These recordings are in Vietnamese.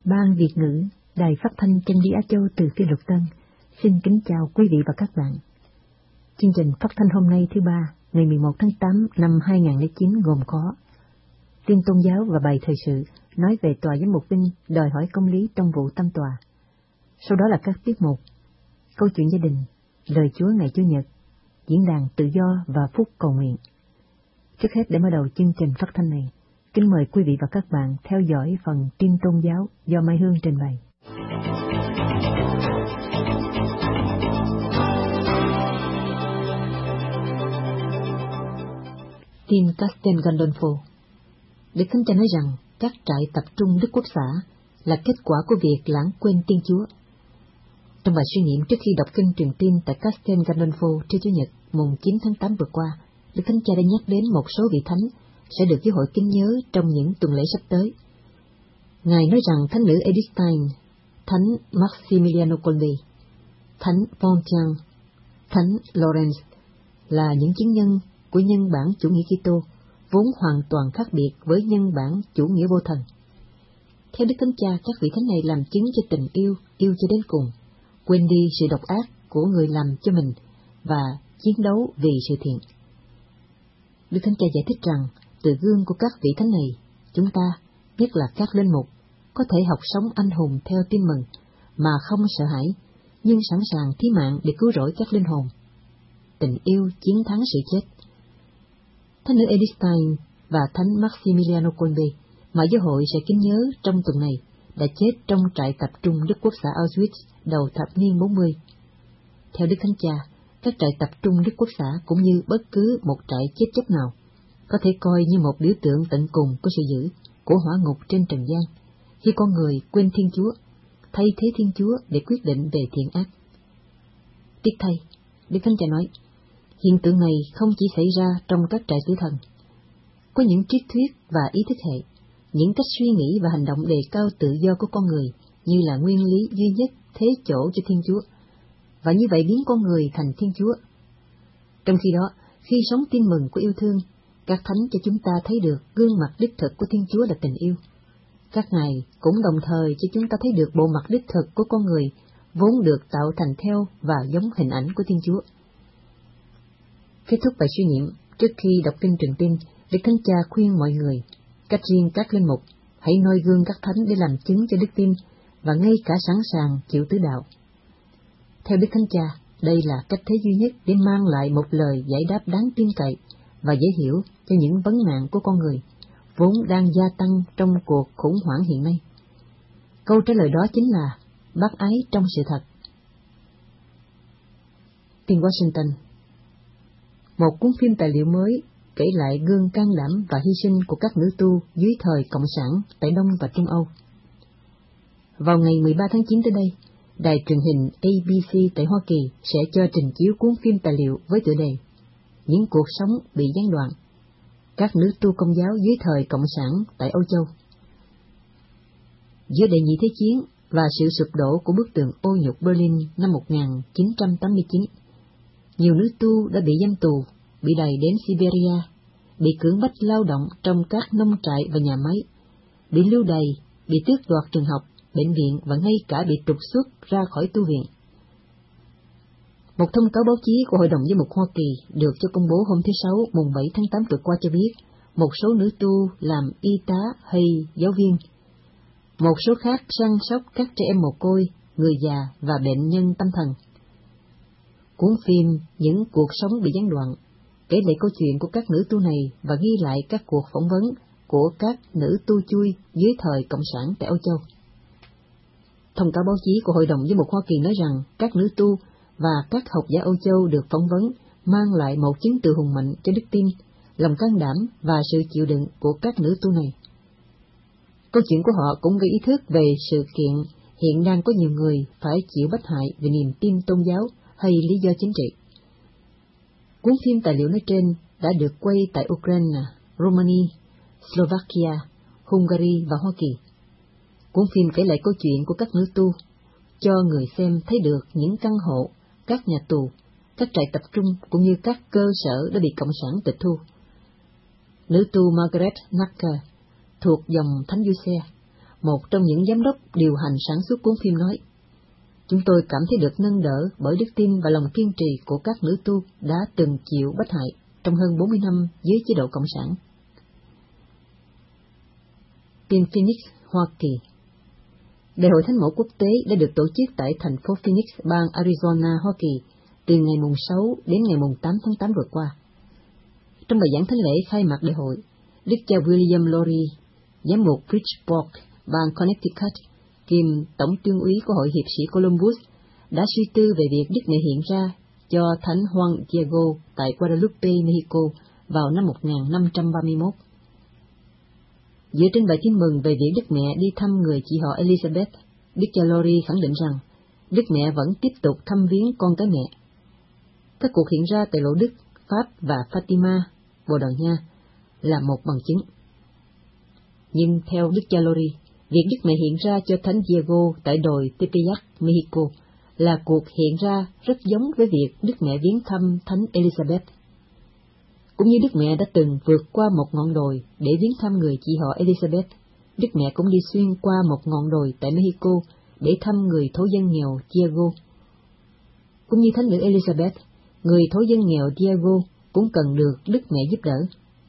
Ban Việt ngữ, Đài Phát thanh Chân lý Á Châu từ Phi Luật Tân, xin kính chào quý vị và các bạn. Chương trình phát thanh hôm nay thứ Ba, ngày 11 tháng 8 năm 2009 gồm có tin tôn giáo và bài thời sự nói về tòa giám mục Vinh đòi hỏi công lý trong vụ tâm tòa. Sau đó là các tiết mục, câu chuyện gia đình, lời Chúa ngày Chủ nhật, diễn đàn tự do và phút cầu nguyện. Trước hết để mở đầu chương trình phát thanh này, kính mời quý vị và các bạn theo dõi phần tin tôn giáo do Mai Hương trình bày. Tin Castel Gandolfo. Đức Thánh Cha nói rằng các trại tập trung Đức Quốc xã là kết quả của việc lãng quên Thiên Chúa. Trong bài suy niệm trước khi đọc kinh truyền tin tại Castel Gandolfo trên Chủ nhật mùng 9 tháng 8 vừa qua, Đức Thánh Cha đã nhắc đến một số vị thánh sẽ được giáo hội kính nhớ trong những tuần lễ sắp tới. Ngài nói rằng thánh nữ Edith Stein, thánh Maximiliano Kolbe, thánh Pontian, thánh Lawrence là những chứng nhân của nhân bản chủ nghĩa Kitô, vốn hoàn toàn khác biệt với nhân bản chủ nghĩa vô thần. Theo Đức Thánh Cha, các vị thánh này làm chứng cho tình yêu cho đến cùng, quên đi sự độc ác của người làm cho mình và chiến đấu vì sự thiện. Đức Thánh Cha giải thích rằng, từ gương của các vị thánh này, chúng ta, nhất là các linh mục, có thể học sống anh hùng theo tin mừng, mà không sợ hãi, nhưng sẵn sàng thí mạng để cứu rỗi các linh hồn. Tình yêu chiến thắng sự chết. Thánh nữ Edith Stein và thánh Maximiliano Kolbe, mà giáo hội sẽ kính nhớ trong tuần này, đã chết trong trại tập trung Đức Quốc xã Auschwitz đầu thập niên 40. Theo Đức Thánh Cha, các trại tập trung Đức Quốc xã cũng như bất cứ một trại chết chóc nào có thể coi như một biểu tượng tận cùng của sự dữ của hỏa ngục trên trần gian, khi con người quên Thiên Chúa, thay thế Thiên Chúa để quyết định về thiện ác. Tiếc thay, Đức Thánh Cha nói, hiện tượng này không chỉ xảy ra trong các trại tử thần. Có những triết thuyết và ý thức hệ, những cách suy nghĩ và hành động đề cao tự do của con người như là nguyên lý duy nhất thế chỗ cho Thiên Chúa, và như vậy biến con người thành Thiên Chúa. Trong khi đó, khi sống tin mừng của yêu thương, các thánh cho chúng ta thấy được gương mặt đích thực của Thiên Chúa là tình yêu. Các ngài cũng đồng thời cho chúng ta thấy được bộ mặt đích thực của con người, vốn được tạo thành theo và giống hình ảnh của Thiên Chúa. Kết thúc bài suy niệm, trước khi đọc kinh truyền tin, Đức Thánh Cha khuyên mọi người, cách riêng các linh mục, hãy noi gương các thánh để làm chứng cho đức tin, và ngay cả sẵn sàng chịu tứ đạo. Theo Đức Thánh Cha, đây là cách thế duy nhất để mang lại một lời giải đáp đáng tin cậy và dễ hiểu cho những vấn nạn của con người, vốn đang gia tăng trong cuộc khủng hoảng hiện nay. Câu trả lời đó chính là bác ái trong sự thật. Tin Washington. Một cuốn phim tài liệu mới kể lại gương can đảm và hy sinh của các nữ tu dưới thời Cộng sản tại Đông và Trung Âu. Vào ngày 13 tháng 9 tới đây, đài truyền hình ABC tại Hoa Kỳ sẽ cho trình chiếu cuốn phim tài liệu với tựa đề Những cuộc sống bị gián đoạn, các nữ tu Công giáo dưới thời Cộng sản tại Âu Châu. Giữa đệ nhị thế chiến và sự sụp đổ của bức tường ô nhục Berlin năm 1989, nhiều nữ tu đã bị giam tù, bị đày đến Siberia, bị cưỡng bách lao động trong các nông trại và nhà máy, bị lưu đày, bị tước đoạt trường học, bệnh viện và ngay cả bị trục xuất ra khỏi tu viện. Một thông cáo báo chí của Hội đồng Giám mục Hoa Kỳ được cho công bố hôm thứ Sáu mùng 7 tháng 8 vừa qua cho biết một số nữ tu làm y tá hay giáo viên, một số khác săn sóc các trẻ em mồ côi, người già và bệnh nhân tâm thần. Cuốn phim Những cuộc sống bị gián đoạn kể lại câu chuyện của các nữ tu này và ghi lại các cuộc phỏng vấn của các nữ tu chui dưới thời Cộng sản tại Âu Châu. Thông cáo báo chí của Hội đồng Giám mục Hoa Kỳ nói rằng các nữ tu và các học giả Âu Châu được phỏng vấn mang lại một chứng từ hùng mạnh cho đức tin, lòng can đảm và sự chịu đựng của các nữ tu này. Câu chuyện của họ cũng gây ý thức về sự kiện hiện đang có nhiều người phải chịu bách hại vì niềm tin tôn giáo hay lý do chính trị. Cuốn phim tài liệu nói trên đã được quay tại Ukraine, Romania, Slovakia, Hungary và Hoa Kỳ. Cuốn phim kể lại câu chuyện của các nữ tu, cho người xem thấy được những căn hộ, các nhà tù, các trại tập trung cũng như các cơ sở đã bị Cộng sản tịch thu. Nữ tu Margaret Nacker thuộc dòng Thánh Giuse, một trong những giám đốc điều hành sản xuất cuốn phim nói, chúng tôi cảm thấy được nâng đỡ bởi đức tin và lòng kiên trì của các nữ tu đã từng chịu bách hại trong hơn 40 năm dưới chế độ Cộng sản. Tin Phoenix, Hoa Kỳ. Đại hội Thánh mẫu quốc tế đã được tổ chức tại thành phố Phoenix, bang Arizona, Hoa Kỳ, từ ngày mùng 6 đến ngày mùng 8 tháng 8 vừa qua. Trong bài giảng thánh lễ khai mạc đại hội, Đức cha William Lori, giám mục Bridgeport, bang Connecticut, kiêm tổng tuyên úy của Hội hiệp sĩ Columbus, đã suy tư về việc Đức Mẹ hiện ra cho Thánh Juan Diego tại Guadalupe, Mexico vào năm 1531. Dựa trên bài tin mừng về việc Đức Mẹ đi thăm người chị họ Elizabeth, Đức cha Lori khẳng định rằng Đức Mẹ vẫn tiếp tục thăm viếng con cái mẹ. Các cuộc hiện ra tại Lộ Đức, Pháp và Fatima, Bồ Đào Nha là một bằng chứng. Nhưng theo Đức cha Lori, việc Đức Mẹ hiện ra cho Thánh Diego tại đồi Tepeyac, Mexico là cuộc hiện ra rất giống với việc Đức Mẹ viếng thăm Thánh Elizabeth. Cũng như Đức Mẹ đã từng vượt qua một ngọn đồi để viếng thăm người chị họ Elizabeth, Đức Mẹ cũng đi xuyên qua một ngọn đồi tại Mexico để thăm người thổ dân nghèo Diego. Cũng như Thánh nữ Elizabeth, người thổ dân nghèo Diego cũng cần được Đức Mẹ giúp đỡ.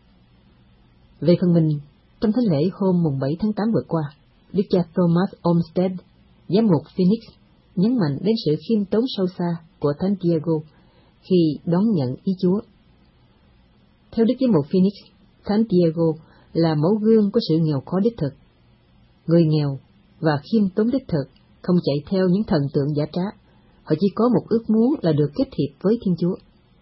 Về phần mình, trong thánh lễ hôm mùng 7 tháng 8 vừa qua, Đức cha Thomas Olmsted, giám mục Phoenix, nhấn mạnh đến sự khiêm tốn sâu xa của Thánh Diego khi đón nhận ý Chúa. Theo Đức giám mục Phoenix, Thánh Diego là mẫu gương của sự nghèo khó đích thực. Người nghèo và khiêm tốn đích thực không chạy theo những thần tượng giả trá, họ chỉ có một ước muốn là được kết hiệp với Thiên Chúa.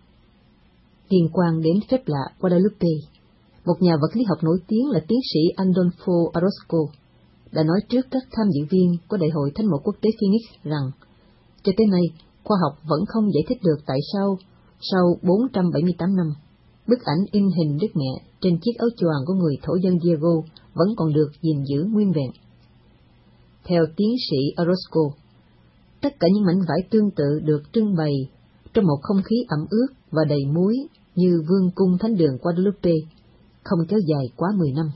Liên quan đến phép lạ Guadalupe, một nhà vật lý học nổi tiếng là tiến sĩ Adolfo Orozco đã nói trước các tham dự viên của Đại hội Thánh mẫu quốc tế Phoenix rằng, cho tới nay, khoa học vẫn không giải thích được tại sao, sau 478 năm, bức ảnh in hình Đức Mẹ trên chiếc áo choàng của người thổ dân Diego vẫn còn được gìn giữ nguyên vẹn. Theo tiến sĩ Orozco, tất cả những mảnh vải tương tự được trưng bày trong một không khí ẩm ướt và đầy muối như vương cung thánh đường Guadalupe, không kéo dài quá 10 năm.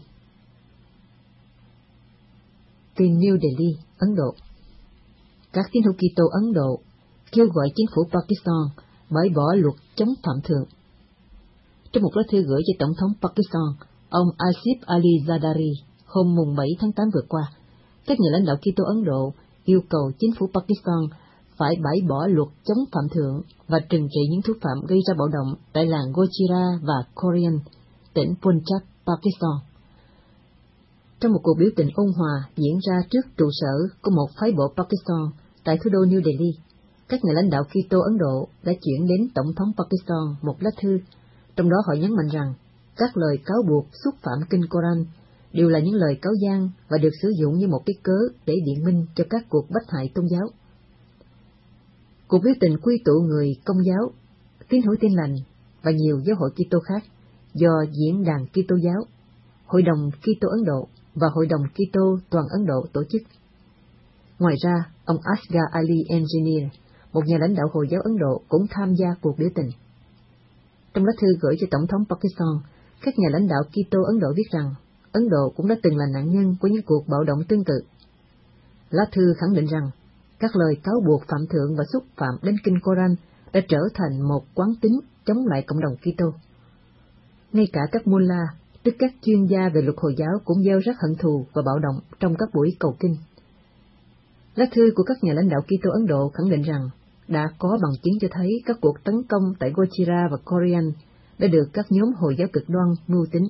Từ New Delhi, Ấn Độ. Các tín hữu Kitô Ấn Độ kêu gọi chính phủ Pakistan bãi bỏ luật chống phạm thượng. Trong một lá thư gửi cho Tổng thống Pakistan, ông Asif Ali Zardari, hôm mùng 7 tháng 8 vừa qua, các nhà lãnh đạo Kitô Ấn Độ yêu cầu chính phủ Pakistan phải bãi bỏ luật chống phạm thượng và trừng trị những thủ phạm gây ra bạo động tại làng Gojira và Korean, tỉnh Punjab, Pakistan. Trong một cuộc biểu tình ôn hòa diễn ra trước trụ sở của một phái bộ Pakistan tại thủ đô New Delhi, các nhà lãnh đạo Kitô Ấn Độ đã chuyển đến Tổng thống Pakistan một lá thư, trong đó họ nhấn mạnh rằng các lời cáo buộc xúc phạm kinh Koran đều là những lời cáo gian và được sử dụng như một cái cớ để biện minh cho các cuộc bách hại tôn giáo. Cuộc biểu tình quy tụ người Công giáo, Tín hữu Tin lành và nhiều giáo hội Kitô khác do Diễn đàn Kitô giáo, Hội đồng Kitô Ấn Độ và Hội đồng Kitô toàn Ấn Độ tổ chức. Ngoài ra, ông Asghar Ali Engineer, một nhà lãnh đạo Hồi giáo Ấn Độ, cũng tham gia cuộc biểu tình. Trong lá thư gửi cho Tổng thống Pakistan, các nhà lãnh đạo Kitô Ấn Độ viết rằng Ấn Độ cũng đã từng là nạn nhân của những cuộc bạo động tương tự. Lá thư khẳng định rằng các lời cáo buộc phạm thượng và xúc phạm đến kinh Koran đã trở thành một quán tính chống lại cộng đồng Kitô. Ngay cả các mullah, tức các chuyên gia về luật Hồi giáo, cũng gieo rắc hận thù và bạo động trong các buổi cầu kinh. Lá thư của các nhà lãnh đạo Kitô Ấn Độ khẳng định rằng đã có bằng chứng cho thấy các cuộc tấn công tại Gojira và Korean đã được các nhóm Hồi giáo cực đoan mưu tính.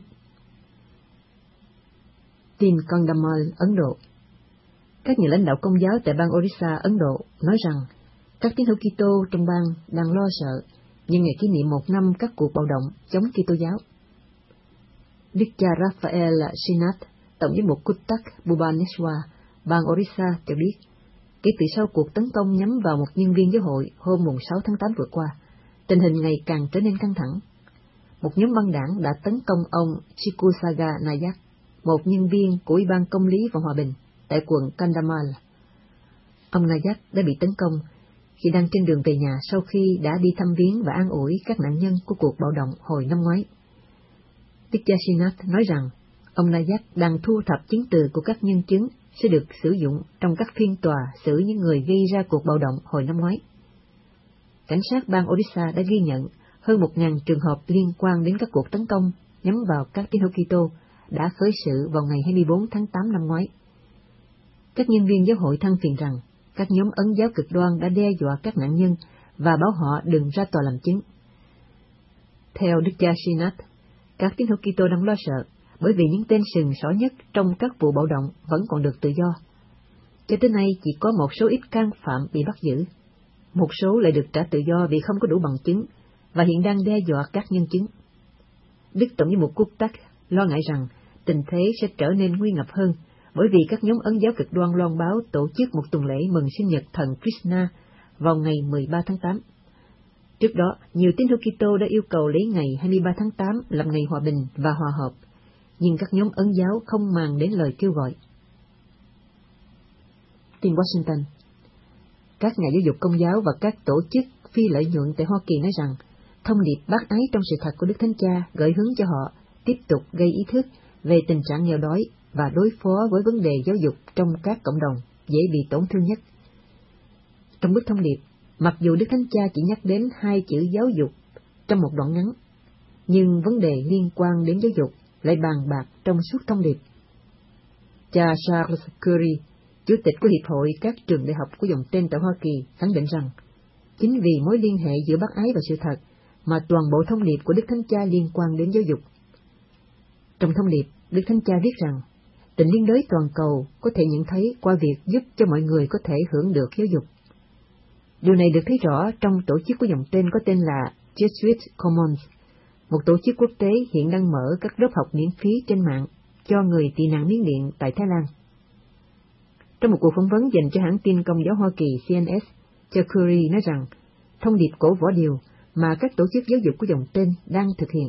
Tin Kandhamal, Ấn Độ. Các nhà lãnh đạo Công giáo tại bang Orissa, Ấn Độ nói rằng các tín hữu Kitô trong bang đang lo sợ nhân ngày kỷ niệm 1 năm các cuộc bạo động chống Kitô giáo. Đức cha Raphael Srinath, tổng giám mục Cuttack, Bhubaneswar, bang Orissa cho biết, kể từ sau cuộc tấn công nhắm vào một nhân viên giáo hội hôm 6 tháng 8 vừa qua, tình hình ngày càng trở nên căng thẳng. Một nhóm băng đảng đã tấn công ông Chikusaga Nayak, một nhân viên của Ủy ban Công lý và Hòa bình tại quận Kandhamal. Ông Nayak đã bị tấn công khi đang trên đường về nhà sau khi đã đi thăm viếng và an ủi các nạn nhân của cuộc bạo động hồi năm ngoái. Đức cha Srinath nói rằng ông Nayak đang thu thập chứng từ của các nhân chứng sẽ được sử dụng trong các phiên tòa xử những người gây ra cuộc bạo động hồi năm ngoái. Cảnh sát bang Odisha đã ghi nhận hơn 1.000 trường hợp liên quan đến các cuộc tấn công nhắm vào các tín hữu Kitô đã khởi sự vào ngày 24 tháng 8 năm ngoái. Các nhân viên giáo hội than phiền rằng các nhóm ấn giáo cực đoan đã đe dọa các nạn nhân và bảo họ đừng ra tòa làm chứng. Theo Đức cha Srinath, các tín hữu Kitô đang lo sợ bởi vì những tên sừng sỏ nhất trong các vụ bạo động vẫn còn được tự do. Cho tới nay chỉ có một số ít can phạm bị bắt giữ, một số lại được trả tự do vì không có đủ bằng chứng và hiện đang đe dọa các nhân chứng. Đức Tổng giám mục Kutak lo ngại rằng tình thế sẽ trở nên nguy ngập hơn bởi vì các nhóm ấn giáo cực đoan loan báo tổ chức một tuần lễ mừng sinh nhật thần Krishna vào ngày 13 tháng 8. Trước đó, nhiều tín hữu Kitô đã yêu cầu lấy ngày 23 tháng 8 làm ngày hòa bình và hòa hợp, nhưng các nhóm ấn giáo không màng đến lời kêu gọi. Tin Washington. Các nhà giáo dục công giáo và các tổ chức phi lợi nhuận tại Hoa Kỳ nói rằng thông điệp bác ái trong sự thật của Đức Thánh Cha gợi hướng cho họ tiếp tục gây ý thức về tình trạng nghèo đói và đối phó với vấn đề giáo dục trong các cộng đồng dễ bị tổn thương nhất. Trong bức thông điệp, mặc dù Đức Thánh Cha chỉ nhắc đến 2 chữ giáo dục trong một đoạn ngắn, nhưng vấn đề liên quan đến giáo dục lại bàn bạc trong suốt thông điệp. Cha Charles Curry, Chủ tịch của Hiệp hội các trường đại học của dòng tên tại Hoa Kỳ, khẳng định rằng chính vì mối liên hệ giữa bác ái và sự thật mà toàn bộ thông điệp của Đức Thánh Cha liên quan đến giáo dục. Trong thông điệp, Đức Thánh Cha viết rằng tình liên đới toàn cầu có thể nhận thấy qua việc giúp cho mọi người có thể hưởng được giáo dục. Điều này được thấy rõ trong tổ chức của dòng tên có tên là Jesuit Commons, một tổ chức quốc tế hiện đang mở các lớp học miễn phí trên mạng cho người tị nạn Miến Điện tại Thái Lan. Trong một cuộc phỏng vấn dành cho hãng tin công giáo Hoa Kỳ CNS, cha Curry nói rằng thông điệp cổ võ điều mà các tổ chức giáo dục của dòng tên đang thực hiện.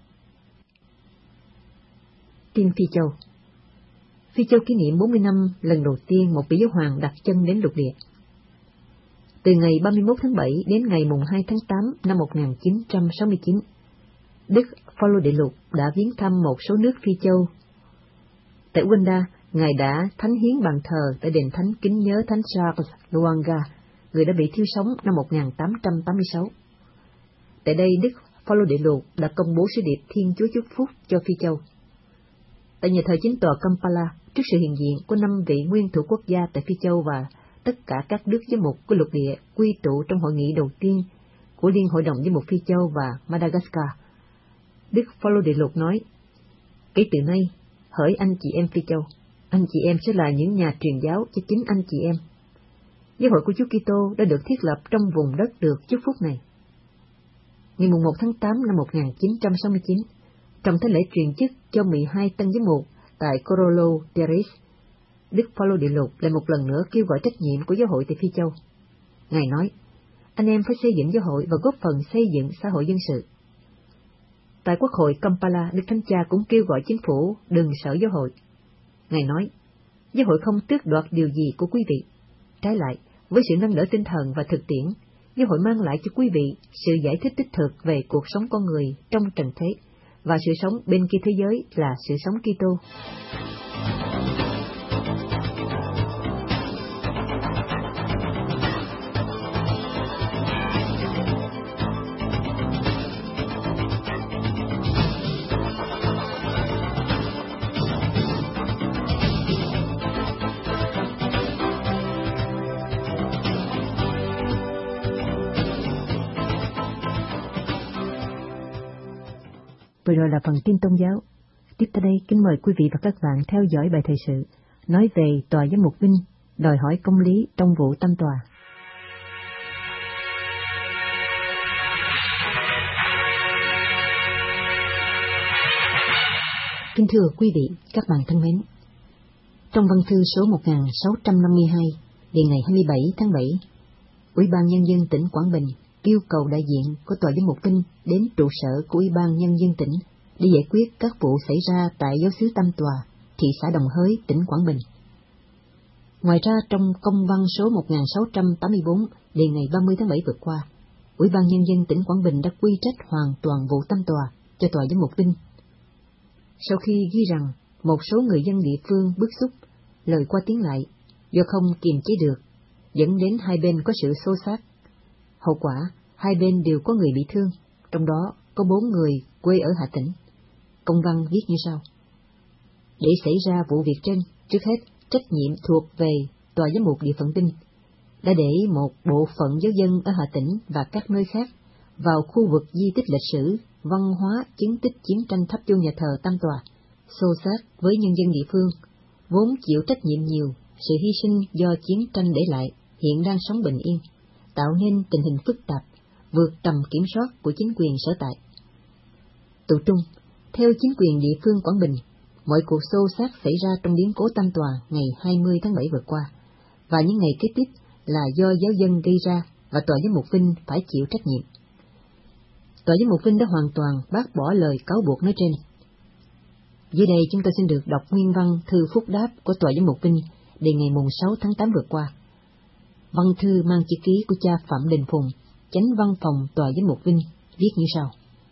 Tin Phi Châu. Phi Châu kỷ niệm 40 năm lần đầu tiên một vị giáo hoàng đặt chân đến lục địa. Từ ngày 31 tháng 7 đến ngày mùng 2 tháng 8 năm 1969, Đức Phaolô Đệ Lục đã viếng thăm một số nước Phi Châu. Tại Uganda, Ngài đã thánh hiến bàn thờ tại đền thánh kính nhớ Thánh Charles Lwanga, người đã bị thiêu sống năm 1886. Tại đây, Đức Phaolô Đệ Lục đã công bố sứ điệp Thiên Chúa chúc phúc cho Phi Châu. Tại nhà thờ chính tòa Kampala, trước sự hiện diện của 5 vị nguyên thủ quốc gia tại Phi Châu và tất cả các đức giám mục của lục địa quy tụ trong hội nghị đầu tiên của Liên hội đồng giám mục Phi Châu và Madagascar, Đức Phaolô Đệ Lục nói: kể từ nay, hỡi anh chị em Phi Châu, anh chị em sẽ là những nhà truyền giáo cho chính anh chị em. Giáo hội của Chúa Kitô đã được thiết lập trong vùng đất được chúc phúc này. Ngày 1 tháng 8 năm 1969, trong thế lễ truyền chức cho 12 tân giám mục tại Korolo Terrace, Đức Phaolô Đệ Lục lại một lần nữa kêu gọi trách nhiệm của giáo hội tại Phi Châu. Ngài nói, anh em phải xây dựng giáo hội và góp phần xây dựng xã hội dân sự. Tại Quốc hội Kampala, Đức Thánh Cha cũng kêu gọi chính phủ đừng sợ giáo hội. Ngài nói, giáo hội không tước đoạt điều gì của quý vị. Trái lại, với sự nâng đỡ tinh thần và thực tiễn, giáo hội mang lại cho quý vị sự giải thích đích thực về cuộc sống con người trong trần thế, và sự sống bên kia thế giới là sự sống Kitô. Vừa rồi là phần tin tôn giáo. Tiếp tới đây, kính mời quý vị và các bạn theo dõi bài thời sự nói về tòa giám mục Vinh đòi hỏi công lý trong vụ tam tòa. Kính thưa quý vị, các bạn thân mến, trong văn thư số 1652 đề ngày 27 tháng 7, Ủy ban Nhân dân tỉnh Quảng Bình yêu cầu đại diện của tòa giám mục Vinh đến trụ sở của Ủy ban Nhân dân tỉnh để giải quyết các vụ xảy ra tại giáo xứ Tam Tòa, thị xã Đồng Hới, tỉnh Quảng Bình. Ngoài ra, trong công văn số 1684 đề ngày 30 tháng 7 vừa qua, Ủy ban Nhân dân tỉnh Quảng Bình đã quy trách hoàn toàn vụ Tam Tòa cho tòa giám mục Vinh. Sau khi ghi rằng một số người dân địa phương bức xúc lời qua tiếng lại, do không kiềm chế được, dẫn đến hai bên có sự xô xát. Hậu quả, hai bên đều có người bị thương, trong đó có 4 người quê ở Hà Tĩnh. Công văn viết như sau: để xảy ra vụ việc trên, trước hết trách nhiệm thuộc về Tòa Giám mục Địa phận Vinh, đã để một bộ phận giáo dân ở Hà Tĩnh và các nơi khác vào khu vực di tích lịch sử, văn hóa, chứng tích chiến tranh thắp chuông nhà thờ Tam Tòa, xô xát với nhân dân địa phương, vốn chịu trách nhiệm nhiều sự hy sinh do chiến tranh để lại, hiện đang sống bình yên, tạo nên tình hình phức tạp, vượt tầm kiểm soát của chính quyền sở tại. Tụ trung, theo chính quyền địa phương Quảng Bình, mọi cuộc xô xát xảy ra trong biến cố Tam Tòa ngày 20 tháng 7 vừa qua, và những ngày kế tiếp là do giáo dân gây ra và Tòa Giám mục Vinh phải chịu trách nhiệm. Tòa Giám mục Vinh đã hoàn toàn bác bỏ lời cáo buộc nói trên. Dưới đây chúng tôi xin được đọc nguyên văn thư phúc đáp của Tòa Giám mục Vinh đề ngày mùng 6 tháng 8 vừa qua. Văn thư mang chữ ký của cha Phạm Đình Phùng, chánh văn phòng Tòa Giám mục Vinh, viết như sau: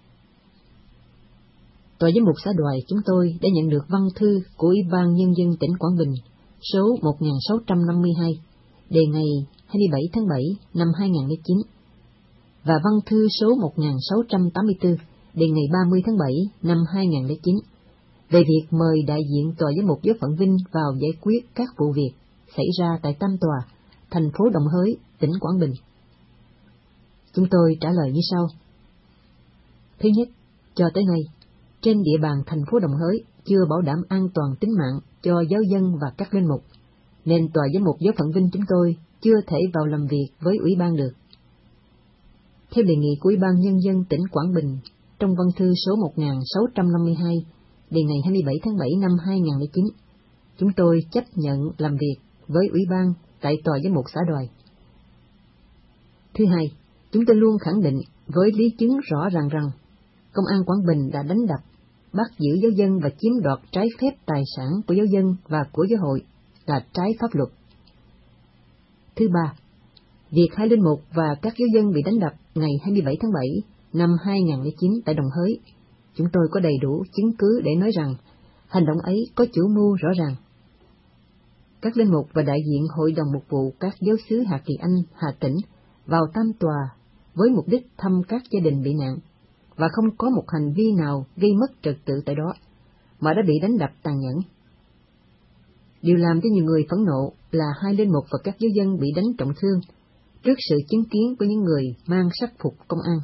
Tòa Giám mục xã Đoài chúng tôi đã nhận được văn thư của Ủy ban Nhân dân tỉnh Quảng Bình số 1652 đề ngày 27 tháng 7 năm 2009 và văn thư số 1684 đề ngày 30 tháng 7 năm 2009 về việc mời đại diện Tòa Giám mục Giáo phận Vinh vào giải quyết các vụ việc xảy ra tại Tam Tòa, thành phố Đồng Hới, tỉnh Quảng Bình. Chúng tôi trả lời như sau. Thứ nhất, cho tới nay, trên địa bàn thành phố Đồng Hới chưa bảo đảm an toàn tính mạng cho giáo dân và các linh mục, nên Tòa Giám mục Giáo phận Vinh chúng tôi chưa thể vào làm việc với Ủy ban được. Theo đề nghị của Ủy ban Nhân dân tỉnh Quảng Bình, trong văn thư số 1652, đề ngày 27 tháng 7 năm 2009, chúng tôi chấp nhận làm việc với Ủy ban tại Tòa Giám mục xã Đoài. Thứ hai, chúng tôi luôn khẳng định với lý chứng rõ ràng rằng Công an Quảng Bình đã đánh đập, bắt giữ giáo dân và chiếm đoạt trái phép tài sản của giáo dân và của giáo hội là trái pháp luật. Thứ ba, việc hai linh mục và các giáo dân bị đánh đập ngày 27 tháng 7 năm 2009 tại Đồng Hới, chúng tôi có đầy đủ chứng cứ để nói rằng hành động ấy có chủ mưu rõ ràng. Các linh mục và đại diện Hội đồng Mục vụ các giáo xứ Hà Kỳ Anh, Hà Tĩnh vào Tam Tòa với mục đích thăm các gia đình bị nạn, và không có một hành vi nào gây mất trật tự tại đó, mà đã bị đánh đập tàn nhẫn. Điều làm cho nhiều người phẫn nộ là hai linh mục và các giáo dân bị đánh trọng thương trước sự chứng kiến của những người mang sắc phục công an.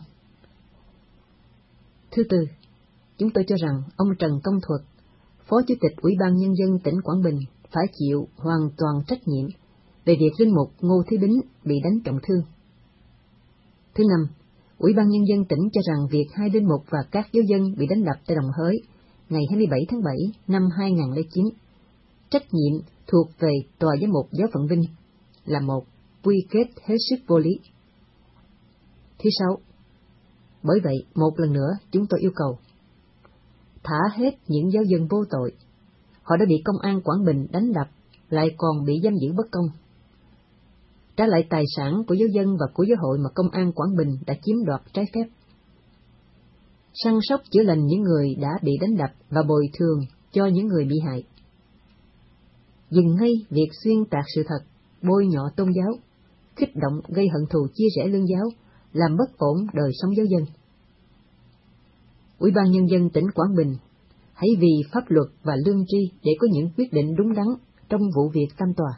Thứ tư, chúng tôi cho rằng ông Trần Công Thuật, Phó Chủ tịch Ủy ban Nhân dân tỉnh Quảng Bình, phải chịu hoàn toàn trách nhiệm về việc linh mục Ngô Thế Bính bị đánh trọng thương. Thứ năm, Ủy ban Nhân dân tỉnh cho rằng việc hai linh mục và các giáo dân bị đánh đập tại Đồng Hới ngày 27 tháng 7 năm 2009, trách nhiệm thuộc về Tòa Giám mục Giáo phận Vinh là một quy kết hết sức vô lý. Thứ sáu, bởi vậy một lần nữa chúng tôi yêu cầu thả hết những giáo dân vô tội. Họ đã bị công an Quảng Bình đánh đập, lại còn bị giam giữ bất công. Trả lại tài sản của giáo dân và của giáo hội mà công an Quảng Bình đã chiếm đoạt trái phép. Săn sóc chữa lành những người đã bị đánh đập và bồi thường cho những người bị hại. Dừng ngay việc xuyên tạc sự thật, bôi nhọ tôn giáo, kích động gây hận thù chia rẽ lương giáo, làm bất ổn đời sống giáo dân. Ủy ban Nhân dân tỉnh Quảng Bình hãy vì pháp luật và lương tri để có những quyết định đúng đắn trong vụ việc Tam Tòa.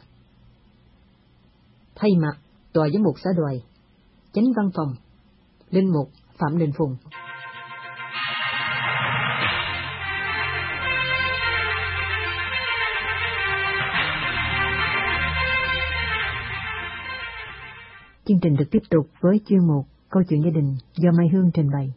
Thay mặt Tòa Giám mục xã Đoài, Chánh văn phòng, Linh mục Phạm Đình Phùng. Chương trình được tiếp tục với chuyên mục Câu chuyện gia đình do Mai Hương trình bày.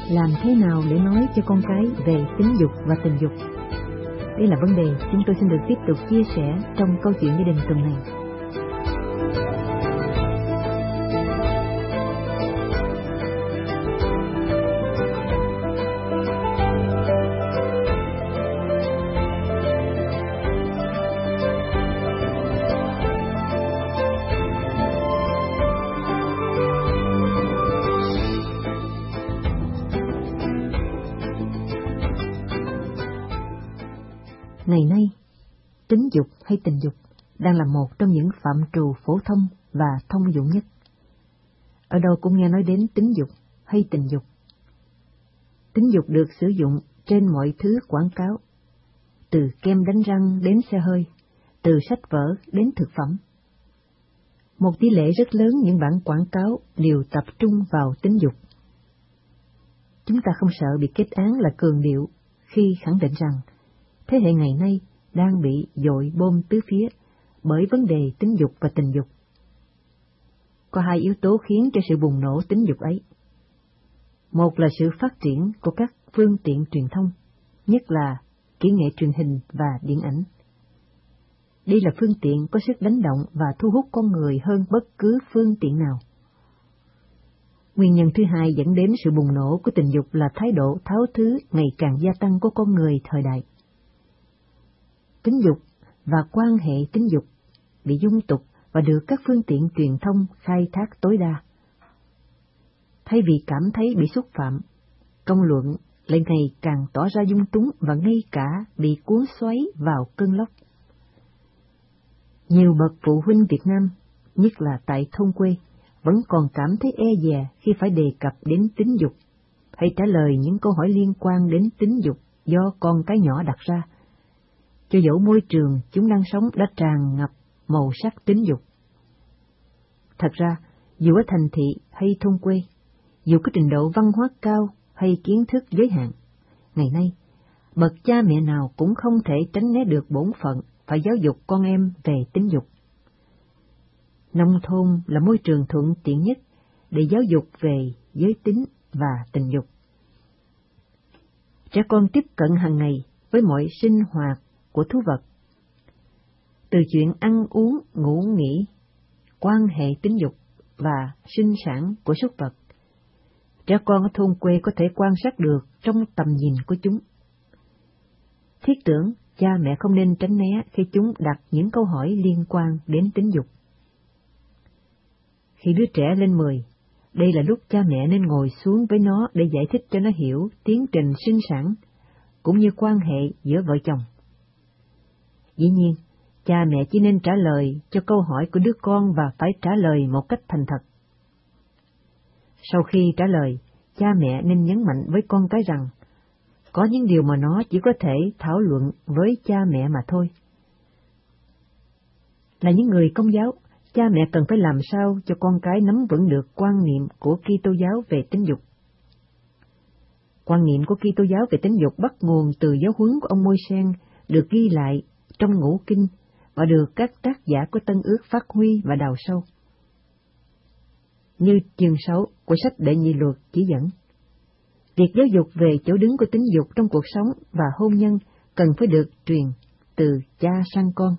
Làm thế nào để nói cho con cái về tính dục và tình dục? Đây là vấn đề chúng tôi xin được tiếp tục chia sẻ trong câu chuyện gia đình tuần này. Ngày nay, tính dục hay tình dục đang là một trong những phạm trù phổ thông và thông dụng nhất. Ở đâu cũng nghe nói đến tính dục hay tình dục. Tính dục được sử dụng trên mọi thứ quảng cáo, từ kem đánh răng đến xe hơi, từ sách vở đến thực phẩm. Một tỷ lệ rất lớn những bản quảng cáo đều tập trung vào tính dục. Chúng ta không sợ bị kết án là cường điệu khi khẳng định rằng thế hệ ngày nay đang bị dội bom tứ phía bởi vấn đề tính dục và tình dục. Có hai yếu tố khiến cho sự bùng nổ tính dục ấy. Một là sự phát triển của các phương tiện truyền thông, nhất là kỹ nghệ truyền hình và điện ảnh. Đây là phương tiện có sức đánh động và thu hút con người hơn bất cứ phương tiện nào. Nguyên nhân thứ hai dẫn đến sự bùng nổ của tình dục là thái độ tháo thứ ngày càng gia tăng của con người thời đại. Tính dục và quan hệ tính dục bị dung tục và được các phương tiện truyền thông khai thác tối đa. Thay vì cảm thấy bị xúc phạm, công luận lại ngày càng tỏ ra dung túng và ngay cả bị cuốn xoáy vào cơn lốc. Nhiều bậc phụ huynh Việt Nam, nhất là tại thôn quê, vẫn còn cảm thấy e dè khi phải đề cập đến tính dục, hay trả lời những câu hỏi liên quan đến tính dục do con cái nhỏ đặt ra, cho dẫu môi trường chúng đang sống đã tràn ngập màu sắc tính dục. Thật ra, dù ở thành thị hay thôn quê, dù có trình độ văn hóa cao hay kiến thức giới hạn, ngày nay, bậc cha mẹ nào cũng không thể tránh né được bổn phận phải giáo dục con em về tính dục. Nông thôn là môi trường thuận tiện nhất để giáo dục về giới tính và tình dục. Trẻ con tiếp cận hàng ngày với mọi sinh hoạt của thú vật. Từ chuyện ăn uống, ngủ nghỉ, quan hệ tính dục và sinh sản của súc vật, trẻ con ở thôn quê có thể quan sát được trong tầm nhìn của chúng. Thiết tưởng cha mẹ không nên tránh né khi chúng đặt những câu hỏi liên quan đến tính dục. Khi đứa trẻ lên 10, đây là lúc cha mẹ nên ngồi xuống với nó để giải thích cho nó hiểu tiến trình sinh sản, cũng như quan hệ giữa vợ chồng. Dĩ nhiên, cha mẹ chỉ nên trả lời cho câu hỏi của đứa con và phải trả lời một cách thành thật. Sau khi trả lời, cha mẹ nên nhấn mạnh với con cái rằng, có những điều mà nó chỉ có thể thảo luận với cha mẹ mà thôi. Là những người Công giáo, cha mẹ cần phải làm sao cho con cái nắm vững được quan niệm của Kitô giáo về tính dục. Quan niệm của Kitô giáo về tính dục bắt nguồn từ giáo huấn của ông Môi-sen, được ghi lại trong Ngũ Kinh và được các tác giả của Tân Ước phát huy và đào sâu. Như chương 6 của sách Đệ Nhị Luật chỉ dẫn, việc giáo dục về chỗ đứng của tính dục trong cuộc sống và hôn nhân cần phải được truyền từ cha sang con.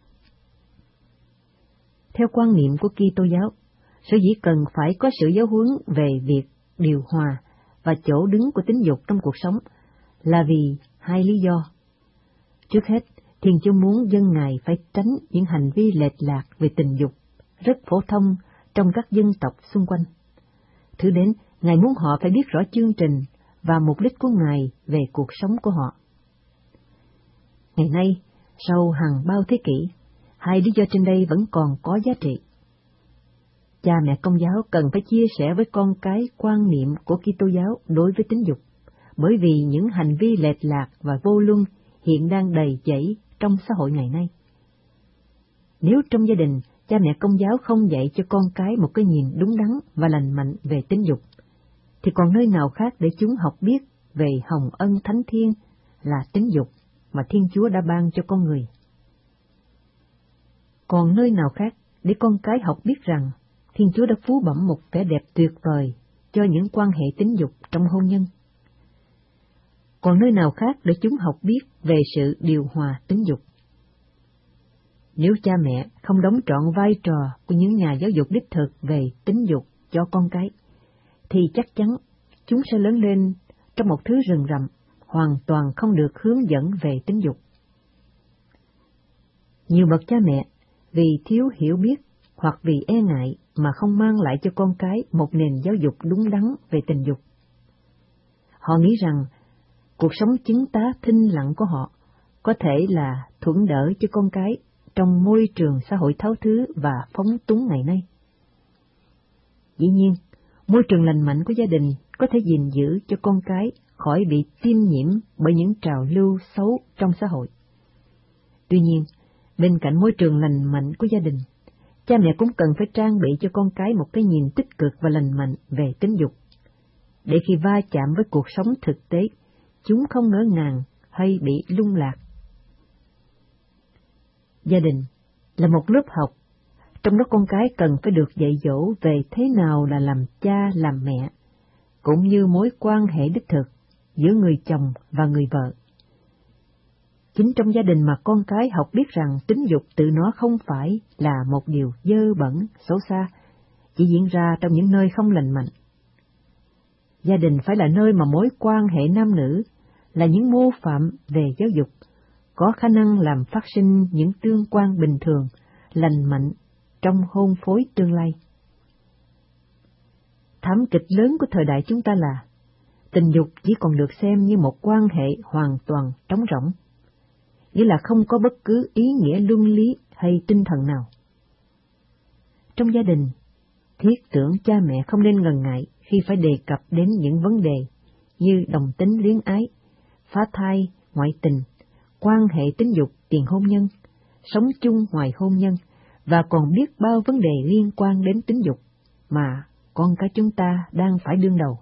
Theo quan niệm của Kitô giáo, sở dĩ cần phải có sự giáo huấn về việc điều hòa và chỗ đứng của tính dục trong cuộc sống là vì hai lý do. Trước hết, Thiên Chúa muốn dân Ngài phải tránh những hành vi lệch lạc về tình dục, rất phổ thông trong các dân tộc xung quanh. Thứ đến, Ngài muốn họ phải biết rõ chương trình và mục đích của Ngài về cuộc sống của họ. Ngày nay, sau hàng bao thế kỷ, hai lý do trên đây vẫn còn có giá trị. Cha mẹ Công giáo cần phải chia sẻ với con cái quan niệm của Kitô giáo đối với tính dục, bởi vì những hành vi lệch lạc và vô luân hiện đang đầy dẫy trong xã hội ngày nay. Nếu trong gia đình, cha mẹ Công giáo không dạy cho con cái một cái nhìn đúng đắn và lành mạnh về tính dục, thì còn nơi nào khác để chúng học biết về hồng ân thánh thiên là tính dục mà Thiên Chúa đã ban cho con người? Còn nơi nào khác để con cái học biết rằng Thiên Chúa đã phú bẩm một vẻ đẹp tuyệt vời cho những quan hệ tính dục trong hôn nhân, còn nơi nào khác để chúng học biết về sự điều hòa tính dục. Nếu cha mẹ không đóng trọn vai trò của những nhà giáo dục đích thực về tính dục cho con cái, thì chắc chắn chúng sẽ lớn lên trong một thứ rừng rậm, hoàn toàn không được hướng dẫn về tính dục. Nhiều bậc cha mẹ vì thiếu hiểu biết hoặc vì e ngại mà không mang lại cho con cái một nền giáo dục đúng đắn về tình dục. Họ nghĩ rằng cuộc sống chứng tá thinh lặng của họ có thể là thuận đỡ cho con cái trong môi trường xã hội tháo thứ và phóng túng ngày nay. Dĩ nhiên, môi trường lành mạnh của gia đình có thể gìn giữ cho con cái khỏi bị tiêm nhiễm bởi những trào lưu xấu trong xã hội. Tuy nhiên, bên cạnh môi trường lành mạnh của gia đình, cha mẹ cũng cần phải trang bị cho con cái một cái nhìn tích cực và lành mạnh về tính dục, để khi va chạm với cuộc sống thực tế, chúng không ngỡ ngàng hay bị lung lạc. Gia đình là một lớp học, trong đó con cái cần phải được dạy dỗ về thế nào là làm cha làm mẹ, cũng như mối quan hệ đích thực giữa người chồng và người vợ. Chính trong gia đình mà con cái học biết rằng tính dục tự nó không phải là một điều dơ bẩn, xấu xa, chỉ diễn ra trong những nơi không lành mạnh. Gia đình phải là nơi mà mối quan hệ nam nữ là những mô phạm về giáo dục, có khả năng làm phát sinh những tương quan bình thường, lành mạnh trong hôn phối tương lai. Thảm kịch lớn của thời đại chúng ta là tình dục chỉ còn được xem như một quan hệ hoàn toàn trống rỗng, nghĩa là không có bất cứ ý nghĩa luân lý hay tinh thần nào. Trong gia đình, thiết tưởng cha mẹ không nên ngần ngại khi phải đề cập đến những vấn đề như đồng tính luyến ái, phá thai, ngoại tình, quan hệ tính dục tiền hôn nhân, sống chung ngoài hôn nhân, và còn biết bao vấn đề liên quan đến tính dục mà con cái chúng ta đang phải đương đầu.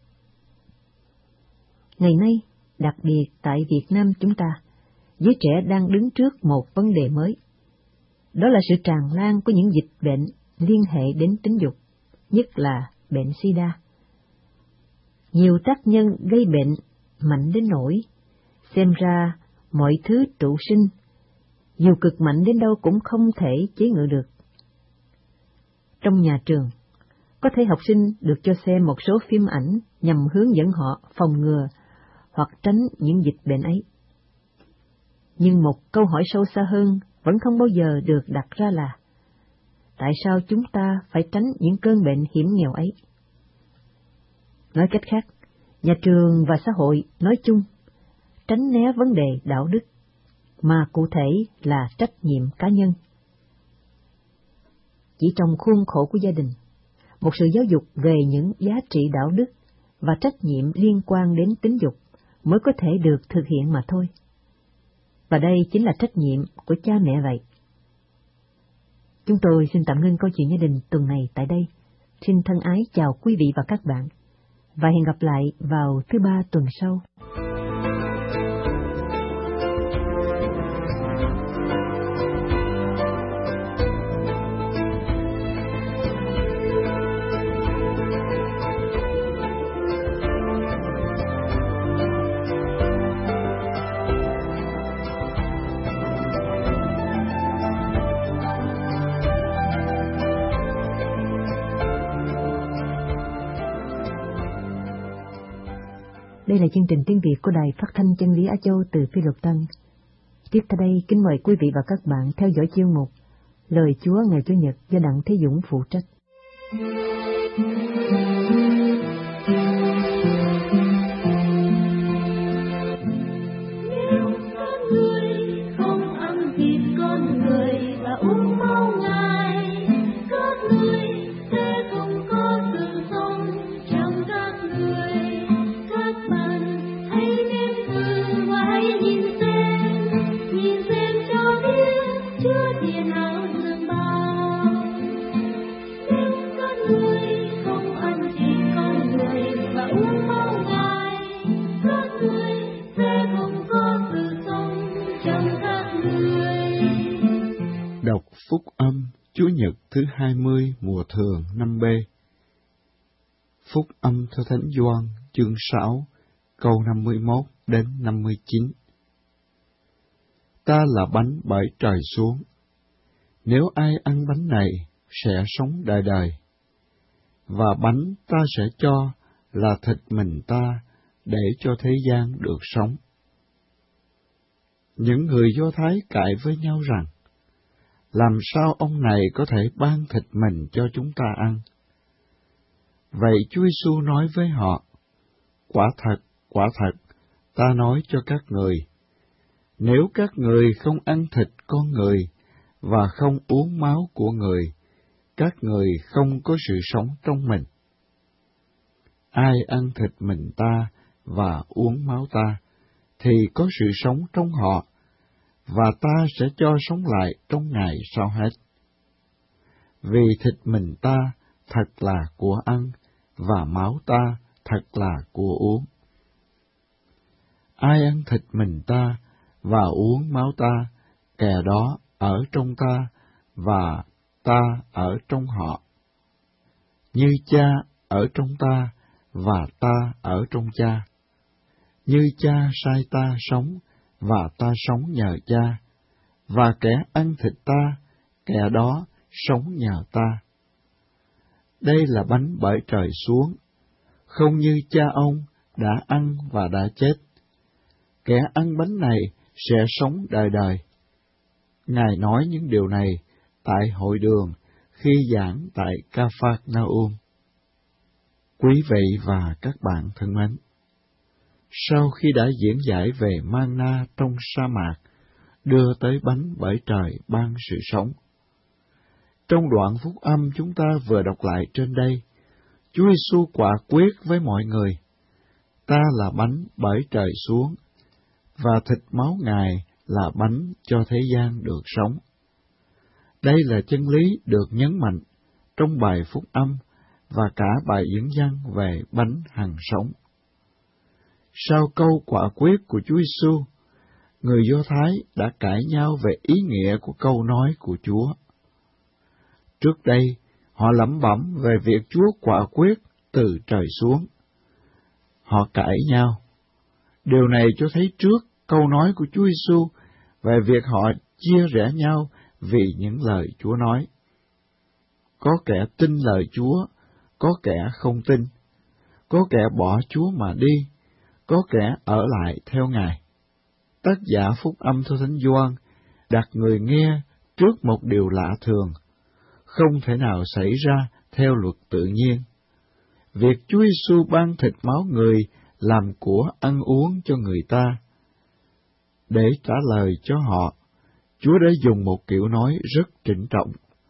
Ngày nay, đặc biệt tại Việt Nam chúng ta, giới trẻ đang đứng trước một vấn đề mới. Đó là sự tràn lan của những dịch bệnh liên hệ đến tính dục, nhất là bệnh SIDA. Nhiều tác nhân gây bệnh mạnh đến nỗi xem ra mọi thứ trụ sinh, dù cực mạnh đến đâu cũng không thể chế ngự được. Trong nhà trường, có thể học sinh được cho xem một số phim ảnh nhằm hướng dẫn họ phòng ngừa hoặc tránh những dịch bệnh ấy. Nhưng một câu hỏi sâu xa hơn vẫn không bao giờ được đặt ra là tại sao chúng ta phải tránh những cơn bệnh hiểm nghèo ấy? Nói cách khác, nhà trường và xã hội nói chung tránh né vấn đề đạo đức, mà cụ thể là trách nhiệm cá nhân. Chỉ trong khuôn khổ của gia đình, một sự giáo dục về những giá trị đạo đức và trách nhiệm liên quan đến tính dục mới có thể được thực hiện mà thôi. Và đây chính là trách nhiệm của cha mẹ vậy. Chúng tôi xin tạm ngưng câu chuyện gia đình tuần này tại đây. Xin thân ái chào quý vị và các bạn, và hẹn gặp lại vào thứ Ba tuần sau. Đây là chương trình tiếng Việt của Đài Phát thanh Chân lý Á Châu từ Phi Luật Tân. Tiếp theo đây, kính mời quý vị và các bạn theo dõi chuyên mục Lời Chúa ngày Chủ nhật do Đặng Thế Dũng phụ trách. Đọc Phúc âm Chúa Nhật thứ 20 mùa thường năm B. Phúc âm theo Thánh Gioan chương 6, câu 51 đến 59. Ta là bánh bởi trời xuống. Nếu ai ăn bánh này sẽ sống đời đời. Và bánh ta sẽ cho là thịt mình ta để cho thế gian được sống. Những người Do Thái cãi với nhau rằng, làm sao ông này có thể ban thịt mình cho chúng ta ăn? Vậy Chúa Giêsu nói với họ, quả thật, ta nói cho các người, nếu các người không ăn thịt con người và không uống máu của người, các người không có sự sống trong mình. Ai ăn thịt mình ta và uống máu ta, thì có sự sống trong họ, và ta sẽ cho sống lại trong ngày sau hết. Vì thịt mình ta thật là của ăn, và máu ta thật là của uống. Ai ăn thịt mình ta và uống máu ta, kẻ đó ở trong ta, và ta ở trong họ. Như Cha ở trong ta, và ta ở trong Cha. Như Cha sai ta sống, và ta sống nhờ Cha, và kẻ ăn thịt ta, kẻ đó sống nhờ ta. Đây là bánh bởi trời xuống, không như Cha ông đã ăn và đã chết. Kẻ ăn bánh này sẽ sống đời đời. Ngài nói những điều này tại hội đường khi giảng tại Ca-phác-na-um. Quý vị và các bạn thân mến, sau khi đã diễn giải về man-na trong sa mạc, đưa tới bánh bởi trời ban sự sống, trong đoạn phúc âm chúng ta vừa đọc lại trên đây, Chúa Giêsu quả quyết với mọi người, ta là bánh bởi trời xuống, và thịt máu Ngài là bánh cho thế gian được sống. Đây là chân lý được nhấn mạnh trong bài phúc âm và cả bài diễn văn về bánh hằng sống. Sau câu quả quyết của Chúa Giêsu, người Do Thái đã cãi nhau về ý nghĩa của câu nói của Chúa. Trước đây, họ lẩm bẩm về việc Chúa quả quyết từ trời xuống. Họ cãi nhau. Điều này cho thấy trước câu nói của Chúa Giêsu về việc họ chia rẽ nhau vì những lời Chúa nói. Có kẻ tin lời Chúa, có kẻ không tin. Có kẻ bỏ Chúa mà đi, có kẻ ở lại theo Ngài. Tác giả phúc âm theo Thánh Gioan đặt người nghe trước một điều lạ thường, không thể nào xảy ra theo luật tự nhiên. Việc Chúa Giêsu ban thịt máu người làm của ăn uống cho người ta. Để trả lời cho họ, Chúa đã dùng một kiểu nói rất trịnh trọng.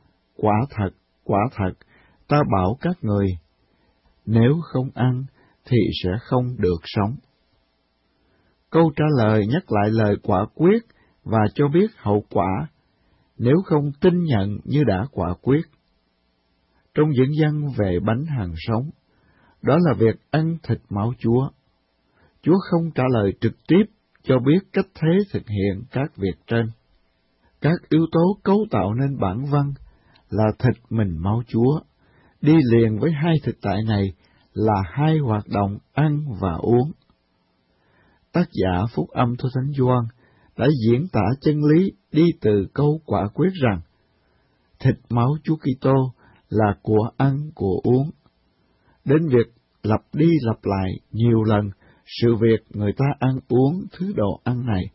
Quả thật, ta bảo các người, nếu không ăn thì sẽ không được sống. Câu trả lời nhắc lại lời quả quyết và cho biết hậu quả nếu không tin nhận như đã quả quyết. Trong diễn văn về bánh hằng sống, đó là việc ăn thịt máu Chúa. Chúa không trả lời trực tiếp cho biết cách thế thực hiện các việc trên. Các yếu tố cấu tạo nên bản văn là thịt mình máu Chúa, đi liền với hai thực tại này là hai hoạt động ăn và uống. Tác giả phúc âm theo Thánh Gioan đã diễn tả chân lý đi từ câu quả quyết rằng thịt máu Chúa Kitô là của ăn của uống, đến việc lặp đi lặp lại nhiều lần sự việc người ta ăn uống thứ đồ ăn này.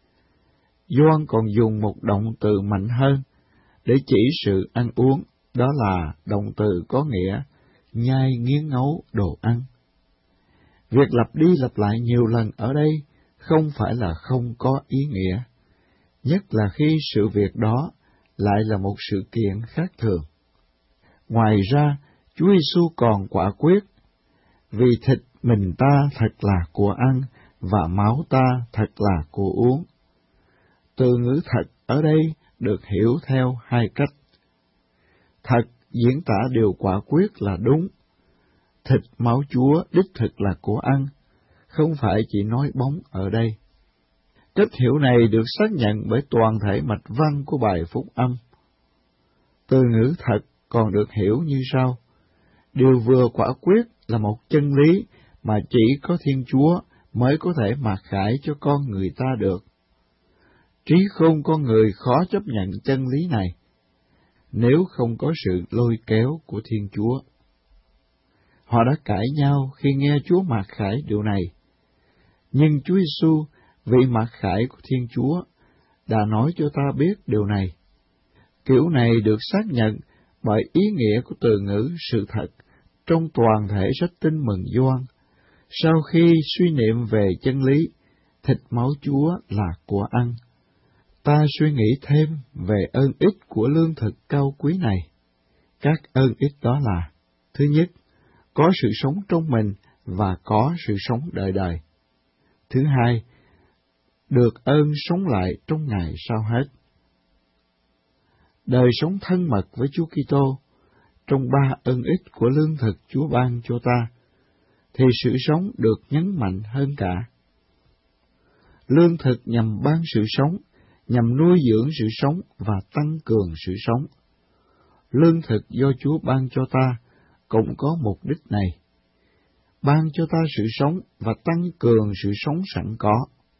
Gioan còn dùng một động từ mạnh hơn để chỉ sự ăn uống, đó là động từ có nghĩa nhai nghiến ngấu đồ ăn. Việc lặp đi lặp lại nhiều lần ở đây không phải là không có ý nghĩa, nhất là khi sự việc đó lại là một sự kiện khác thường. Ngoài ra, Chúa Giêsu còn quả quyết, vì thịt mình ta thật là của ăn, và máu ta thật là của uống. Từ ngữ thật ở đây được hiểu theo hai cách. Thật diễn tả điều quả quyết là đúng. Thịt máu Chúa đích thực là của ăn, không phải chỉ nói bóng ở đây. Cách hiểu này được xác nhận bởi toàn thể mạch văn của bài phúc âm. Từ ngữ thật còn được hiểu như sau: điều vừa quả quyết là một chân lý mà chỉ có Thiên Chúa mới có thể mặc khải cho con người ta được. Trí khôn con người khó chấp nhận chân lý này, nếu không có sự lôi kéo của Thiên Chúa. Họ đã cãi nhau khi nghe Chúa mặc khải điều này, nhưng Chúa Giêsu, vị mặc khải của Thiên Chúa, đã nói cho ta biết điều này. Kiểu này được xác nhận bởi ý nghĩa của từ ngữ sự thật trong toàn thể sách Tin Mừng Gioan. Sau khi suy niệm về chân lý, thịt máu Chúa là của ăn, ta suy nghĩ thêm về ơn ích của lương thực cao quý này. Các ơn ích đó là: thứ nhất, có sự sống trong mình và có sự sống đời đời. Thứ hai, được ơn sống lại trong ngày sau hết. Đời sống thân mật với Chúa Kitô, trong ba ơn ích của lương thực Chúa ban cho ta, thì sự sống được nhấn mạnh hơn cả. Lương thực nhằm ban sự sống, nhằm nuôi dưỡng sự sống và tăng cường sự sống. Lương thực do Chúa ban cho ta cũng có mục đích này: ban cho ta sự sống và tăng cường sự sống sẵn có.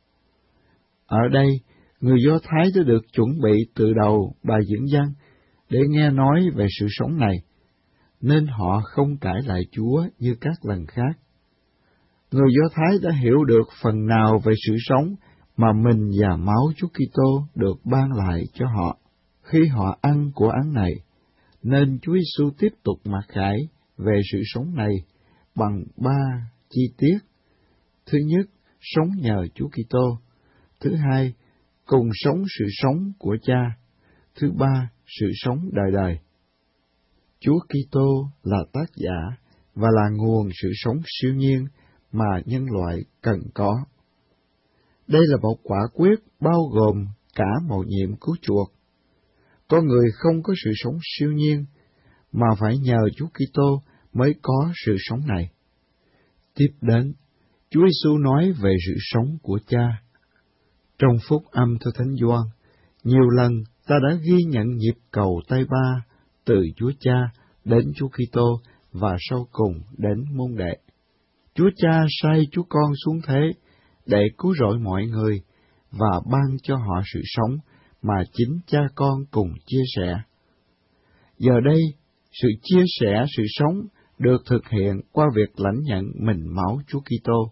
Ở đây, người Do Thái đã được chuẩn bị từ đầu bài diễn văn để nghe nói về sự sống này, nên họ không cãi lại Chúa như các lần khác. Người Do Thái đã hiểu được phần nào về sự sống mà mình và máu Chúa Kitô được ban lại cho họ khi họ ăn của ăn này, nên Chúa Giêsu tiếp tục mặc khải về sự sống này bằng ba chi tiết. Thứ nhất, sống nhờ Chúa Kitô. Thứ hai, cùng sống sự sống của Cha. Thứ ba, sự sống đời đời. Chúa Kitô là tác giả và là nguồn sự sống siêu nhiên mà nhân loại cần có. Đây là một quả quyết bao gồm cả mầu nhiệm cứu chuộc. Con người không có sự sống siêu nhiên, mà phải nhờ Chúa Kitô mới có sự sống này. Tiếp đến, Chúa Giêsu nói về sự sống của Cha. Trong phúc âm theo Thánh Gioan, nhiều lần ta đã ghi nhận nhịp cầu tay ba từ Chúa Cha đến Chúa Kitô và sau cùng đến môn đệ. Chúa Cha sai Chúa Con xuống thế để cứu rỗi mọi người và ban cho họ sự sống mà chính Cha Con cùng chia sẻ. Giờ đây, sự chia sẻ sự sống được thực hiện qua việc lãnh nhận mình máu Chúa Kitô.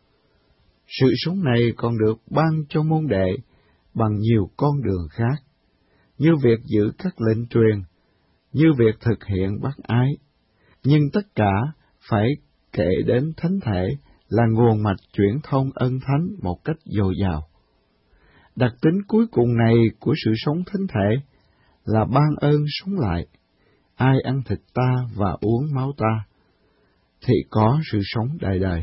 Sự sống này còn được ban cho môn đệ bằng nhiều con đường khác, như việc giữ các lệnh truyền, như việc thực hiện bác ái, nhưng tất cả phải kể đến Thánh Thể là nguồn mạch chuyển thông ân thánh một cách dồi dào. Đặc tính cuối cùng này của sự sống Thánh Thể là ban ơn sống lại. Ai ăn thịt ta và uống máu ta, thì có sự sống đời đời.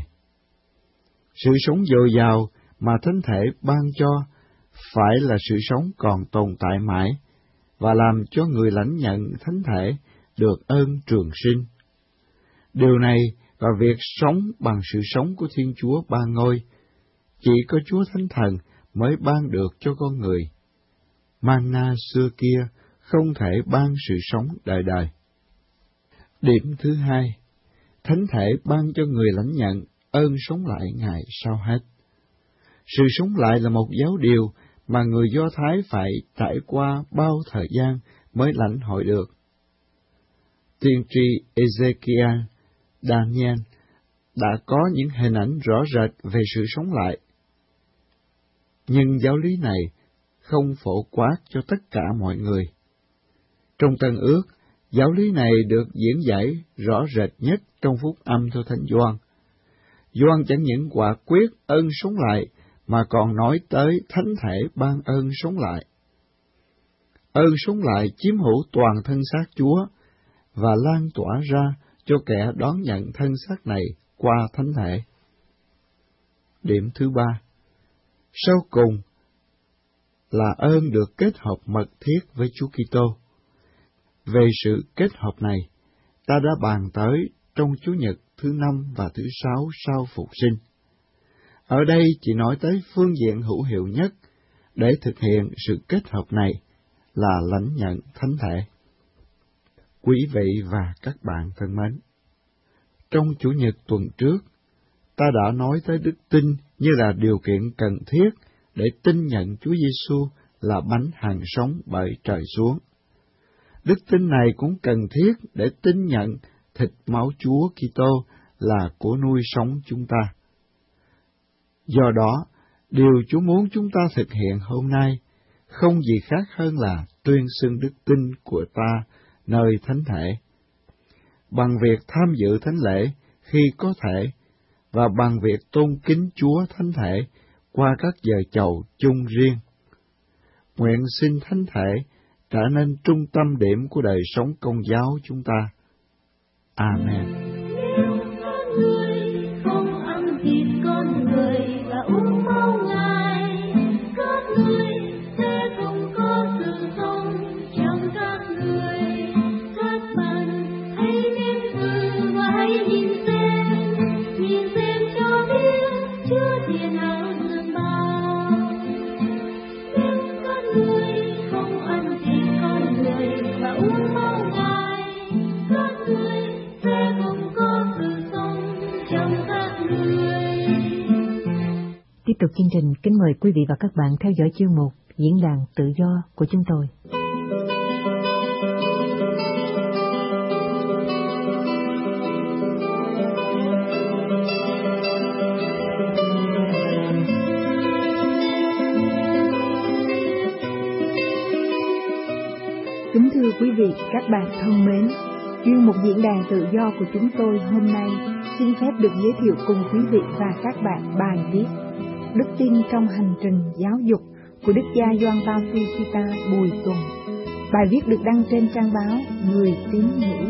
Sự sống dồi dào mà Thánh Thể ban cho phải là sự sống còn tồn tại mãi, và làm cho người lãnh nhận Thánh Thể được ơn trường sinh. Điều này và việc sống bằng sự sống của Thiên Chúa Ba Ngôi, chỉ có Chúa Thánh Thần mới ban được cho con người. Manna xưa kia không thể ban sự sống đời đời. Điểm thứ hai, Thánh Thể ban cho người lãnh nhận ơn sống lại ngày sau hết. Sự sống lại là một giáo điều mà người Do Thái phải trải qua bao thời gian mới lãnh hội được. Tiên tri Ezekiel, Daniel đã có những hình ảnh rõ rệt về sự sống lại. Nhưng giáo lý này không phổ quát cho tất cả mọi người. Trong Tân Ước, giáo lý này được diễn giải rõ rệt nhất trong phúc âm theo Thánh Gioan. Gioan chẳng những quả quyết ơn sống lại, mà còn nói tới Thánh Thể ban ơn sống lại. Ơn sống lại chiếm hữu toàn thân xác Chúa và lan tỏa ra cho kẻ đón nhận thân xác này qua Thánh Thể. Điểm thứ ba, sau cùng là ơn được kết hợp mật thiết với Chúa Kitô. Về sự kết hợp này, ta đã bàn tới trong Chủ nhật thứ 5 và thứ 6 sau phục sinh. Ở đây chỉ nói tới phương diện hữu hiệu nhất để thực hiện sự kết hợp này là lãnh nhận Thánh Thể. Quý vị và các bạn thân mến, trong Chủ nhật tuần trước, ta đã nói tới đức tin như là điều kiện cần thiết để tin nhận Chúa Giêsu là bánh hằng sống bởi trời xuống. Đức tin này cũng cần thiết để tin nhận thịt máu Chúa Kitô là của nuôi sống chúng ta. Do đó, điều Chúa muốn chúng ta thực hiện hôm nay không gì khác hơn là tuyên xưng đức tin của ta nơi thánh thể, bằng việc tham dự thánh lễ khi có thể, và bằng việc tôn kính Chúa thánh thể qua các giờ chầu chung riêng. Nguyện xin thánh thể trở nên trung tâm điểm của đời sống công giáo chúng ta. Amen. Tiếp tục chương trình, kính mời quý vị và các bạn theo dõi chương mục Diễn đàn Tự do của chúng tôi. Kính thưa quý vị, các bạn thân mến, chuyên mục Diễn đàn Tự do của chúng tôi hôm nay xin phép được giới thiệu cùng quý vị và các bạn bài viết Đức tin trong hành trình giáo dục của Đức cha Gioan Bautista Bùi Tuần. Bài viết được đăng trên trang báo Người Tín Hữu.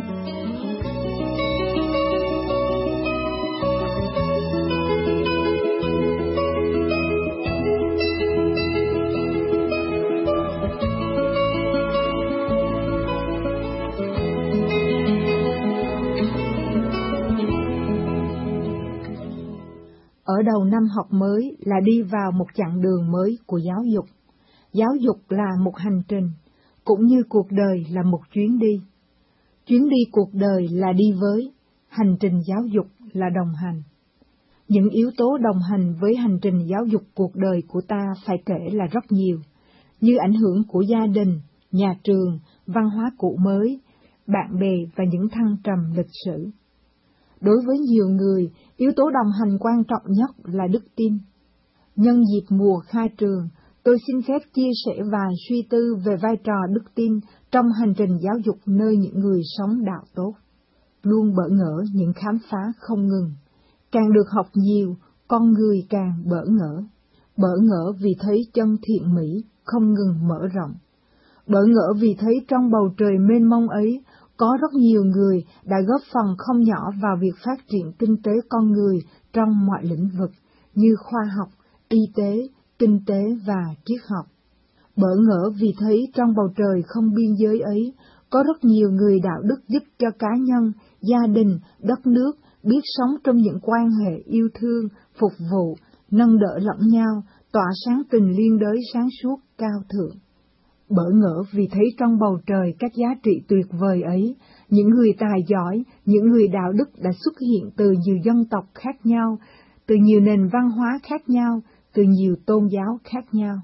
Ở đầu năm học mới là đi vào một chặng đường mới của giáo dục. Giáo dục là một hành trình, cũng như cuộc đời là một chuyến đi. Chuyến đi cuộc đời là đi với, hành trình giáo dục là đồng hành. Những yếu tố đồng hành với hành trình giáo dục cuộc đời của ta phải kể là rất nhiều, như ảnh hưởng của gia đình, nhà trường, văn hóa cũ mới, bạn bè và những thăng trầm lịch sử. Đối với nhiều người, yếu tố đồng hành quan trọng nhất là đức tin. Nhân dịp mùa khai trường, tôi xin phép chia sẻ vài suy tư về vai trò đức tin trong hành trình giáo dục nơi những người sống đạo tốt. Luôn bỡ ngỡ những khám phá không ngừng. Càng được học nhiều, con người càng bỡ ngỡ. Bỡ ngỡ vì thấy chân thiện mỹ không ngừng mở rộng. Bỡ ngỡ vì thấy trong bầu trời mênh mông ấy, có rất nhiều người đã góp phần không nhỏ vào việc phát triển kinh tế con người trong mọi lĩnh vực như khoa học, y tế, kinh tế và triết học. Bỡ ngỡ vì thấy trong bầu trời không biên giới ấy, có rất nhiều người đạo đức giúp cho cá nhân, gia đình, đất nước biết sống trong những quan hệ yêu thương, phục vụ, nâng đỡ lẫn nhau, tỏa sáng tình liên đới sáng suốt cao thượng. Bỡ ngỡ vì thấy trong bầu trời các giá trị tuyệt vời ấy, những người tài giỏi, những người đạo đức đã xuất hiện từ nhiều dân tộc khác nhau, từ nhiều nền văn hóa khác nhau, từ nhiều tôn giáo khác nhau.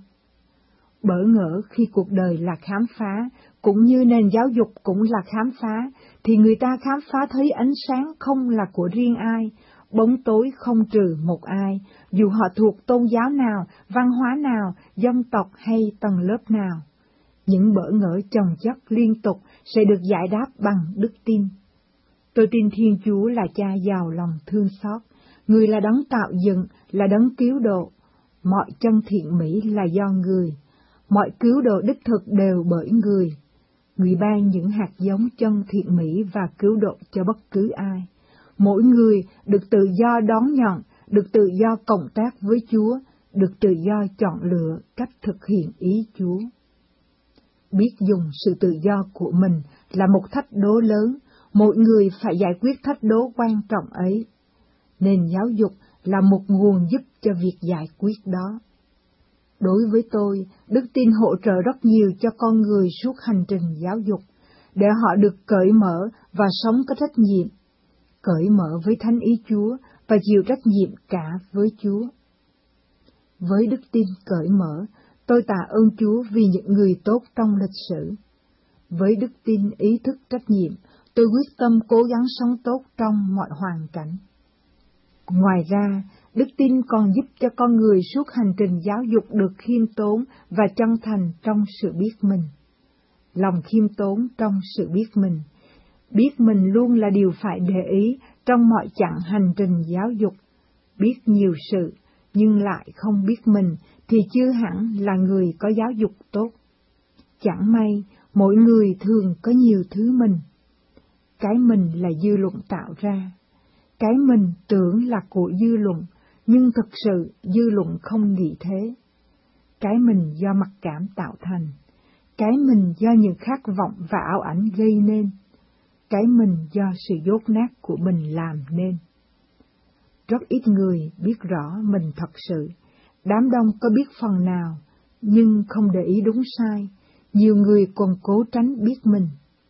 Bỡ ngỡ khi cuộc đời là khám phá, cũng như nền giáo dục cũng là khám phá, thì người ta khám phá thấy ánh sáng không là của riêng ai, bóng tối không trừ một ai, dù họ thuộc tôn giáo nào, văn hóa nào, dân tộc hay tầng lớp nào. Những bỡ ngỡ chồng chất liên tục sẽ được giải đáp bằng đức tin. Tôi tin Thiên Chúa là Cha giàu lòng thương xót, Người là đấng tạo dựng, là đấng cứu độ. Mọi chân thiện mỹ là do Người, mọi cứu độ đích thực đều bởi Người. Người ban những hạt giống chân thiện mỹ và cứu độ cho bất cứ ai. Mỗi người được tự do đón nhận, được tự do cộng tác với Chúa, được tự do chọn lựa cách thực hiện ý Chúa. Biết dùng sự tự do của mình là một thách đố lớn, mỗi người phải giải quyết thách đố quan trọng ấy. Nền giáo dục là một nguồn giúp cho việc giải quyết đó. Đối với tôi, đức tin hỗ trợ rất nhiều cho con người suốt hành trình giáo dục, để họ được cởi mở và sống có trách nhiệm, cởi mở với thánh ý Chúa và chịu trách nhiệm cả với Chúa. Với đức tin cởi mở, tôi tạ ơn Chúa vì những người tốt trong lịch sử. Với đức tin ý thức trách nhiệm, tôi quyết tâm cố gắng sống tốt trong mọi hoàn cảnh. Ngoài ra, đức tin còn giúp cho con người suốt hành trình giáo dục được khiêm tốn và chân thành trong sự biết mình. Lòng khiêm tốn trong sự biết mình luôn là điều phải để ý trong mọi chặng hành trình giáo dục. Biết nhiều sự, nhưng lại không biết mình thì chưa hẳn là người có giáo dục tốt. Chẳng may, mỗi người thường có nhiều thứ mình. Cái mình là dư luận tạo ra. Cái mình tưởng là của dư luận, nhưng thực sự dư luận không nghĩ thế. Cái mình do mặc cảm tạo thành. Cái mình do những khát vọng và ảo ảnh gây nên. Cái mình do sự dốt nát của mình làm nên. Rất ít người biết rõ mình thật sự. Đám đông có biết phần nào, nhưng không để ý đúng sai. Nhiều người còn cố tránh biết mình.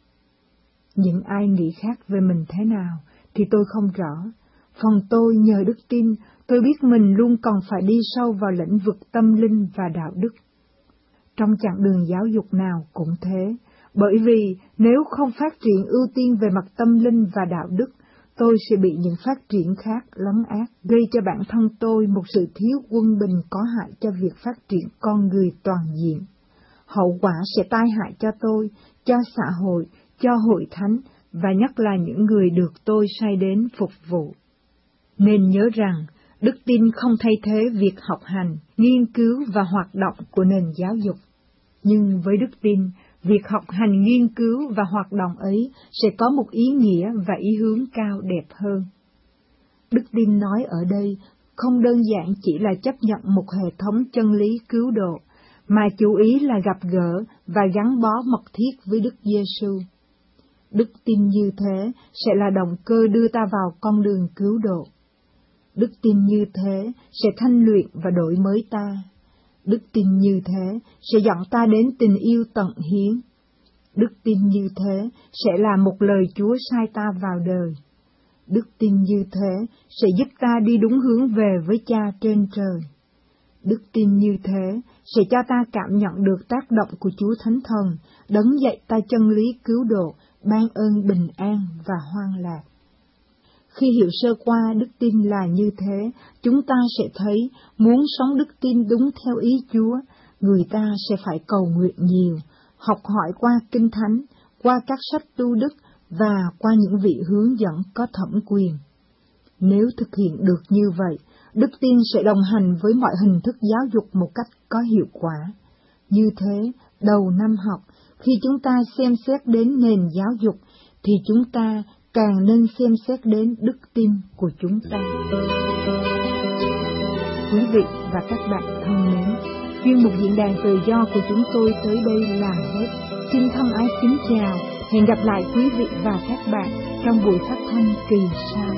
Những ai nghĩ khác về mình thế nào thì tôi không rõ. Phần tôi nhờ đức tin, tôi biết mình luôn còn phải đi sâu vào lĩnh vực tâm linh và đạo đức. Trong chặng đường giáo dục nào cũng thế, bởi vì nếu không phát triển ưu tiên về mặt tâm linh và đạo đức, tôi sẽ bị những phát triển khác lấn át, gây cho bản thân tôi một sự thiếu quân bình có hại cho việc phát triển con người toàn diện. Hậu quả sẽ tai hại cho tôi, cho xã hội, cho hội thánh, và nhất là những người được tôi sai đến phục vụ. Nên nhớ rằng, đức tin không thay thế việc học hành, nghiên cứu và hoạt động của nền giáo dục. Nhưng với đức tin, việc học hành, nghiên cứu và hoạt động ấy sẽ có một ý nghĩa và ý hướng cao đẹp hơn. Đức tin nói ở đây không đơn giản chỉ là chấp nhận một hệ thống chân lý cứu độ, mà chủ ý là gặp gỡ và gắn bó mật thiết với Đức Giêsu. Đức tin như thế sẽ là động cơ đưa ta vào con đường cứu độ. Đức tin như thế sẽ thanh luyện và đổi mới ta. Đức tin như thế sẽ dẫn ta đến tình yêu tận hiến. Đức tin như thế sẽ là một lời Chúa sai ta vào đời. Đức tin như thế sẽ giúp ta đi đúng hướng về với Cha trên trời. Đức tin như thế sẽ cho ta cảm nhận được tác động của Chúa Thánh Thần, đấng dạy ta chân lý cứu độ, ban ơn bình an và hoan lạc. Khi hiểu sơ qua đức tin là như thế, chúng ta sẽ thấy muốn sống đức tin đúng theo ý Chúa, người ta sẽ phải cầu nguyện nhiều, học hỏi qua Kinh Thánh, qua các sách tu đức và qua những vị hướng dẫn có thẩm quyền. Nếu thực hiện được như vậy, đức tin sẽ đồng hành với mọi hình thức giáo dục một cách có hiệu quả. Như thế, đầu năm học, khi chúng ta xem xét đến nền giáo dục, thì chúng ta càng nên xem xét đến đức tin của chúng ta. Quý vị và các bạn thân mến, chuyên mục Diễn đàn Tự do của chúng tôi tới đây là hết. Xin thân ái kính chào, hẹn gặp lại quý vị và các bạn trong buổi phát thanh kỳ sau.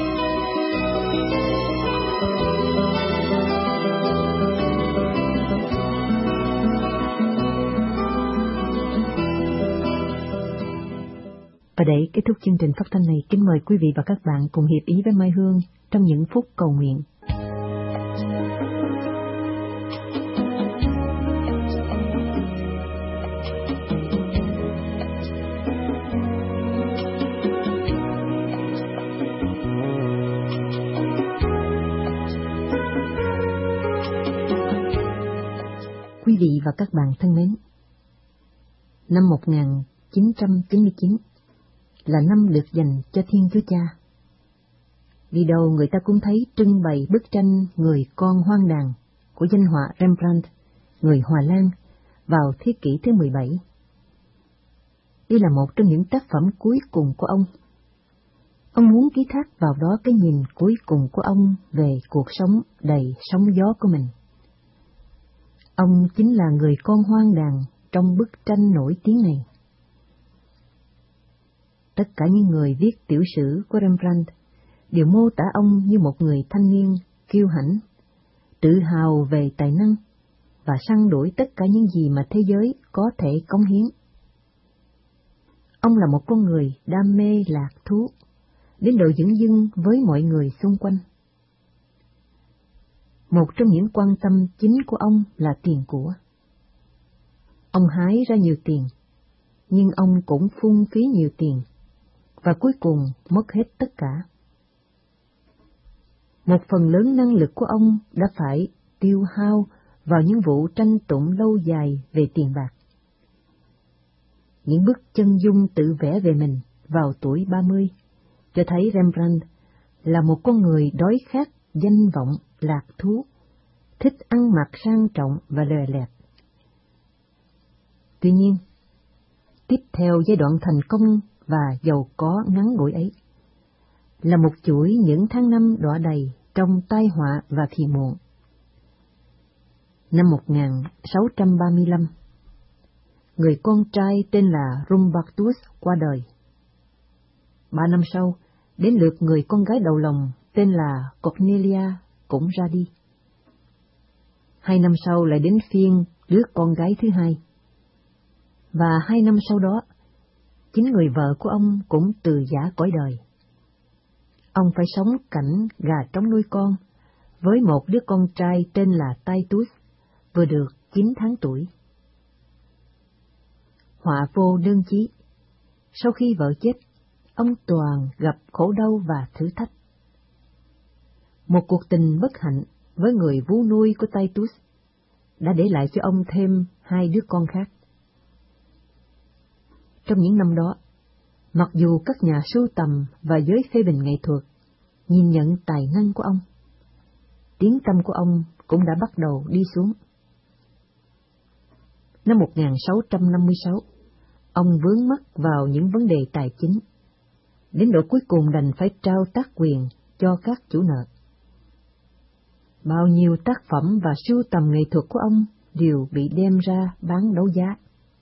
Và để kết thúc chương trình phát thanh này, kính mời quý vị và các bạn cùng hiệp ý với Mai Hương trong những phút cầu nguyện. Quý vị và các bạn thân mến, năm 1999 là năm được dành cho Thiên Chúa Cha. Đi đâu người ta cũng thấy trưng bày bức tranh Người con hoang đàng của danh họa Rembrandt, người Hòa Lan, vào thế kỷ thứ 17. Đây là một trong những tác phẩm cuối cùng của ông. Ông muốn ký thác vào đó cái nhìn cuối cùng của ông về cuộc sống đầy sóng gió của mình. Ông chính là người con hoang đàng trong bức tranh nổi tiếng này. Tất cả những người viết tiểu sử của Rembrandt đều mô tả ông như một người thanh niên kiêu hãnh, tự hào về tài năng và săn đuổi tất cả những gì mà thế giới có thể cống hiến. Ông là một con người đam mê lạc thú, đến độ dửng dưng với mọi người xung quanh. Một trong những quan tâm chính của ông là tiền của. Ông hái ra nhiều tiền, nhưng ông cũng phung phí nhiều tiền, và cuối cùng mất hết tất cả. Một phần lớn năng lực của ông đã phải tiêu hao vào những vụ tranh tụng lâu dài về tiền bạc. Những bức chân dung tự vẽ về mình vào tuổi 30 cho thấy Rembrandt là một con người đói khát danh vọng, lạc thú, thích ăn mặc sang trọng và lòe loẹt. Tuy nhiên, tiếp theo giai đoạn thành công và giàu có ngắn ngủi ấy là một chuỗi những tháng năm đọa đầy trong tai họa và phiền muộn. Năm 1635, người con trai tên là Rumbartus qua đời. 3 năm sau, đến lượt người con gái đầu lòng tên là Cornelia cũng ra đi. 2 năm sau lại đến phiên đứa con gái thứ hai. Và 2 năm sau đó, chính người vợ của ông cũng từ giã cõi đời. Ông phải sống cảnh gà trống nuôi con, với một đứa con trai tên là Titus, vừa được 9 tháng tuổi. Họa vô đơn chí, sau khi vợ chết, ông toàn gặp khổ đau và thử thách. Một cuộc tình bất hạnh với người vú nuôi của Titus đã để lại cho ông thêm 2 đứa con khác. Trong những năm đó, mặc dù các nhà sưu tầm và giới phê bình nghệ thuật nhìn nhận tài năng của ông, tiếng tăm của ông cũng đã bắt đầu đi xuống. Năm 1656, ông vướng mắc vào những vấn đề tài chính, đến độ cuối cùng đành phải trao tác quyền cho các chủ nợ. Bao nhiêu tác phẩm và sưu tầm nghệ thuật của ông đều bị đem ra bán đấu giá.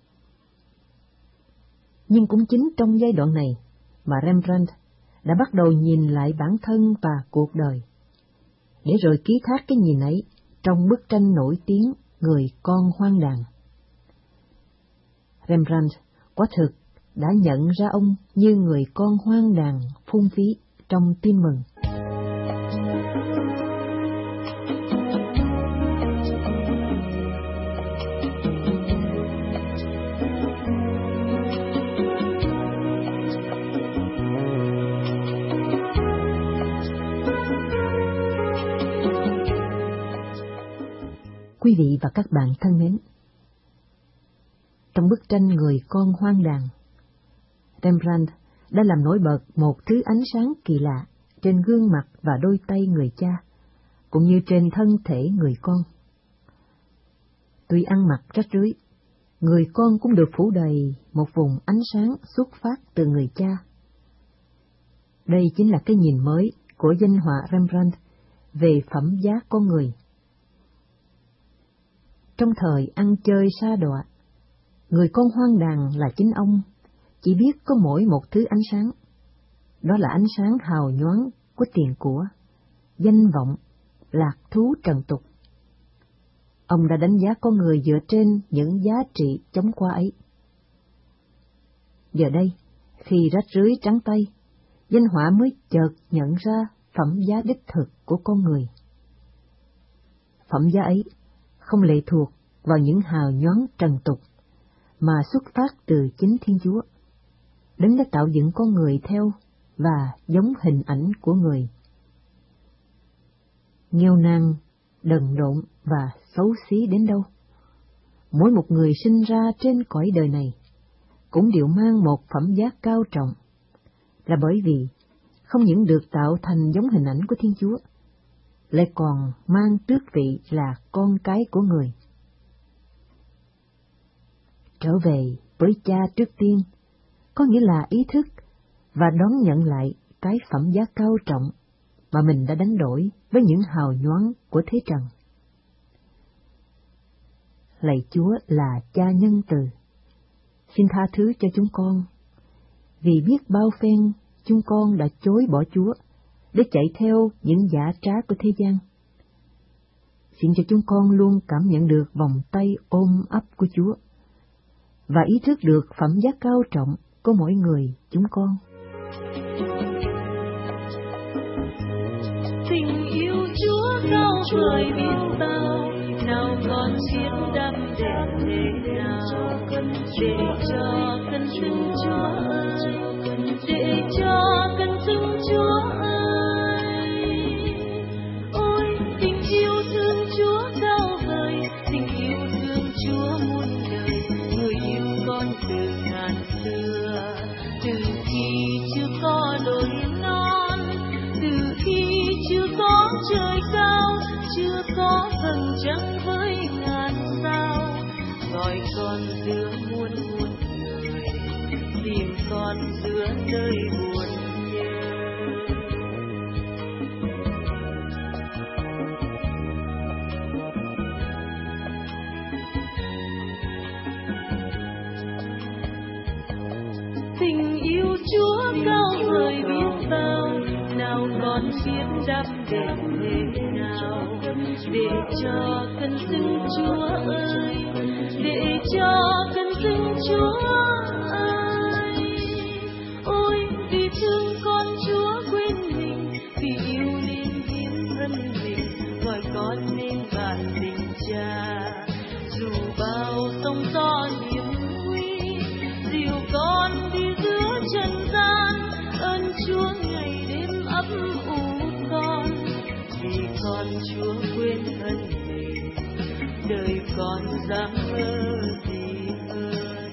Nhưng cũng chính trong giai đoạn này mà Rembrandt đã bắt đầu nhìn lại bản thân và cuộc đời, để rồi ký thác cái nhìn ấy trong bức tranh nổi tiếng Người con hoang đàn. Rembrandt quả thực đã nhận ra ông như người con hoang đàn phung phí trong Tin mừng. Quý vị và các bạn thân mến, trong bức tranh Người con hoang đàn, Rembrandt đã làm nổi bật một thứ ánh sáng kỳ lạ trên gương mặt và đôi tay người cha, cũng như trên thân thể người con. Tuy ăn mặc rách rưới, người con cũng được phủ đầy một vùng ánh sáng xuất phát từ người cha. Đây chính là cái nhìn mới của danh họa Rembrandt về phẩm giá con người. Trong thời ăn chơi sa đọa, người con hoang đàn là chính ông chỉ biết có mỗi một thứ ánh sáng, đó là ánh sáng hào nhoáng của tiền của, danh vọng, lạc thú trần tục. Ông đã đánh giá con người dựa trên những giá trị chóng qua ấy. Giờ đây, khi rách rưới trắng tay, danh họa mới chợt nhận ra phẩm giá đích thực của con người. Phẩm giá ấy không lệ thuộc vào những hào nhoáng trần tục, mà xuất phát từ chính Thiên Chúa, Đấng đã tạo dựng con người theo và giống hình ảnh của người. Nghèo nàn, đần độn và xấu xí đến đâu, mỗi một người sinh ra trên cõi đời này cũng đều mang một phẩm giá cao trọng, là bởi vì không những được tạo thành giống hình ảnh của Thiên Chúa, lại còn mang tước vị là con cái của người. Trở về với cha trước tiên, có nghĩa là ý thức và đón nhận lại cái phẩm giá cao trọng mà mình đã đánh đổi với những hào nhoáng của thế trần. Lạy Chúa là cha nhân từ, xin tha thứ cho chúng con, vì biết bao phen chúng con đã chối bỏ Chúa để chạy theo những dã trá của thế gian. Xin cho chúng con luôn cảm nhận được vòng tay ôm ấp của Chúa và ý thức được phẩm giá cao trọng của mỗi người chúng con. Tình yêu Chúa cao vời biết bao, nào còn chiếm đắm đẹp thế nào, để cho cân xứng Chúa ơi, để cho cân xứng Chúa ơi. Ôi tình yêu thương Chúa cao vời, tình yêu thương Chúa muôn đời, người yêu con từ ngàn xưa, từ khi chưa có đồi non, từ khi chưa có trời cao, chưa có vầng trăng với ngàn sao, gọi con giữa muôn muôn người, tìm con giữa nơi buồn nhớ. Tình yêu Chúa cao vời biết bao, nào còn biết đắm đẹp thế nào, để cho cân xứng Chúa ơi, để cho cân xứng Chúa ơi. Ôi vì thương con Chúa quên mình, vì yêu nên hiến thân mình, gọi con nên bạn tình cha. Dù bao sóng gió hiểm nguy, dìu con đi giữa trần gian, ơn Chúa ngày đêm ấp ủ con, vì con Chúa quên thân mình, đời con dám mơ gì hơn.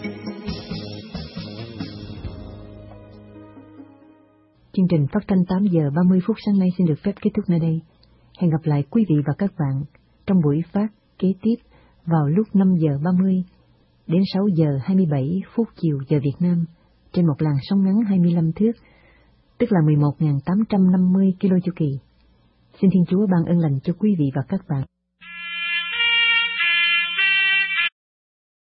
Chương trình phát thanh 8 giờ 30 phút sáng nay xin được phép kết thúc nơi đây. Hẹn gặp lại quý vị và các bạn trong buổi phát kế tiếp vào lúc 5 giờ 30 đến 6 giờ 27 phút chiều giờ Việt Nam trên một làn sóng ngắn 25 thước, tức là 11.850 km chu kỳ. Xin Thiên Chúa ban ơn lành cho quý vị và các bạn.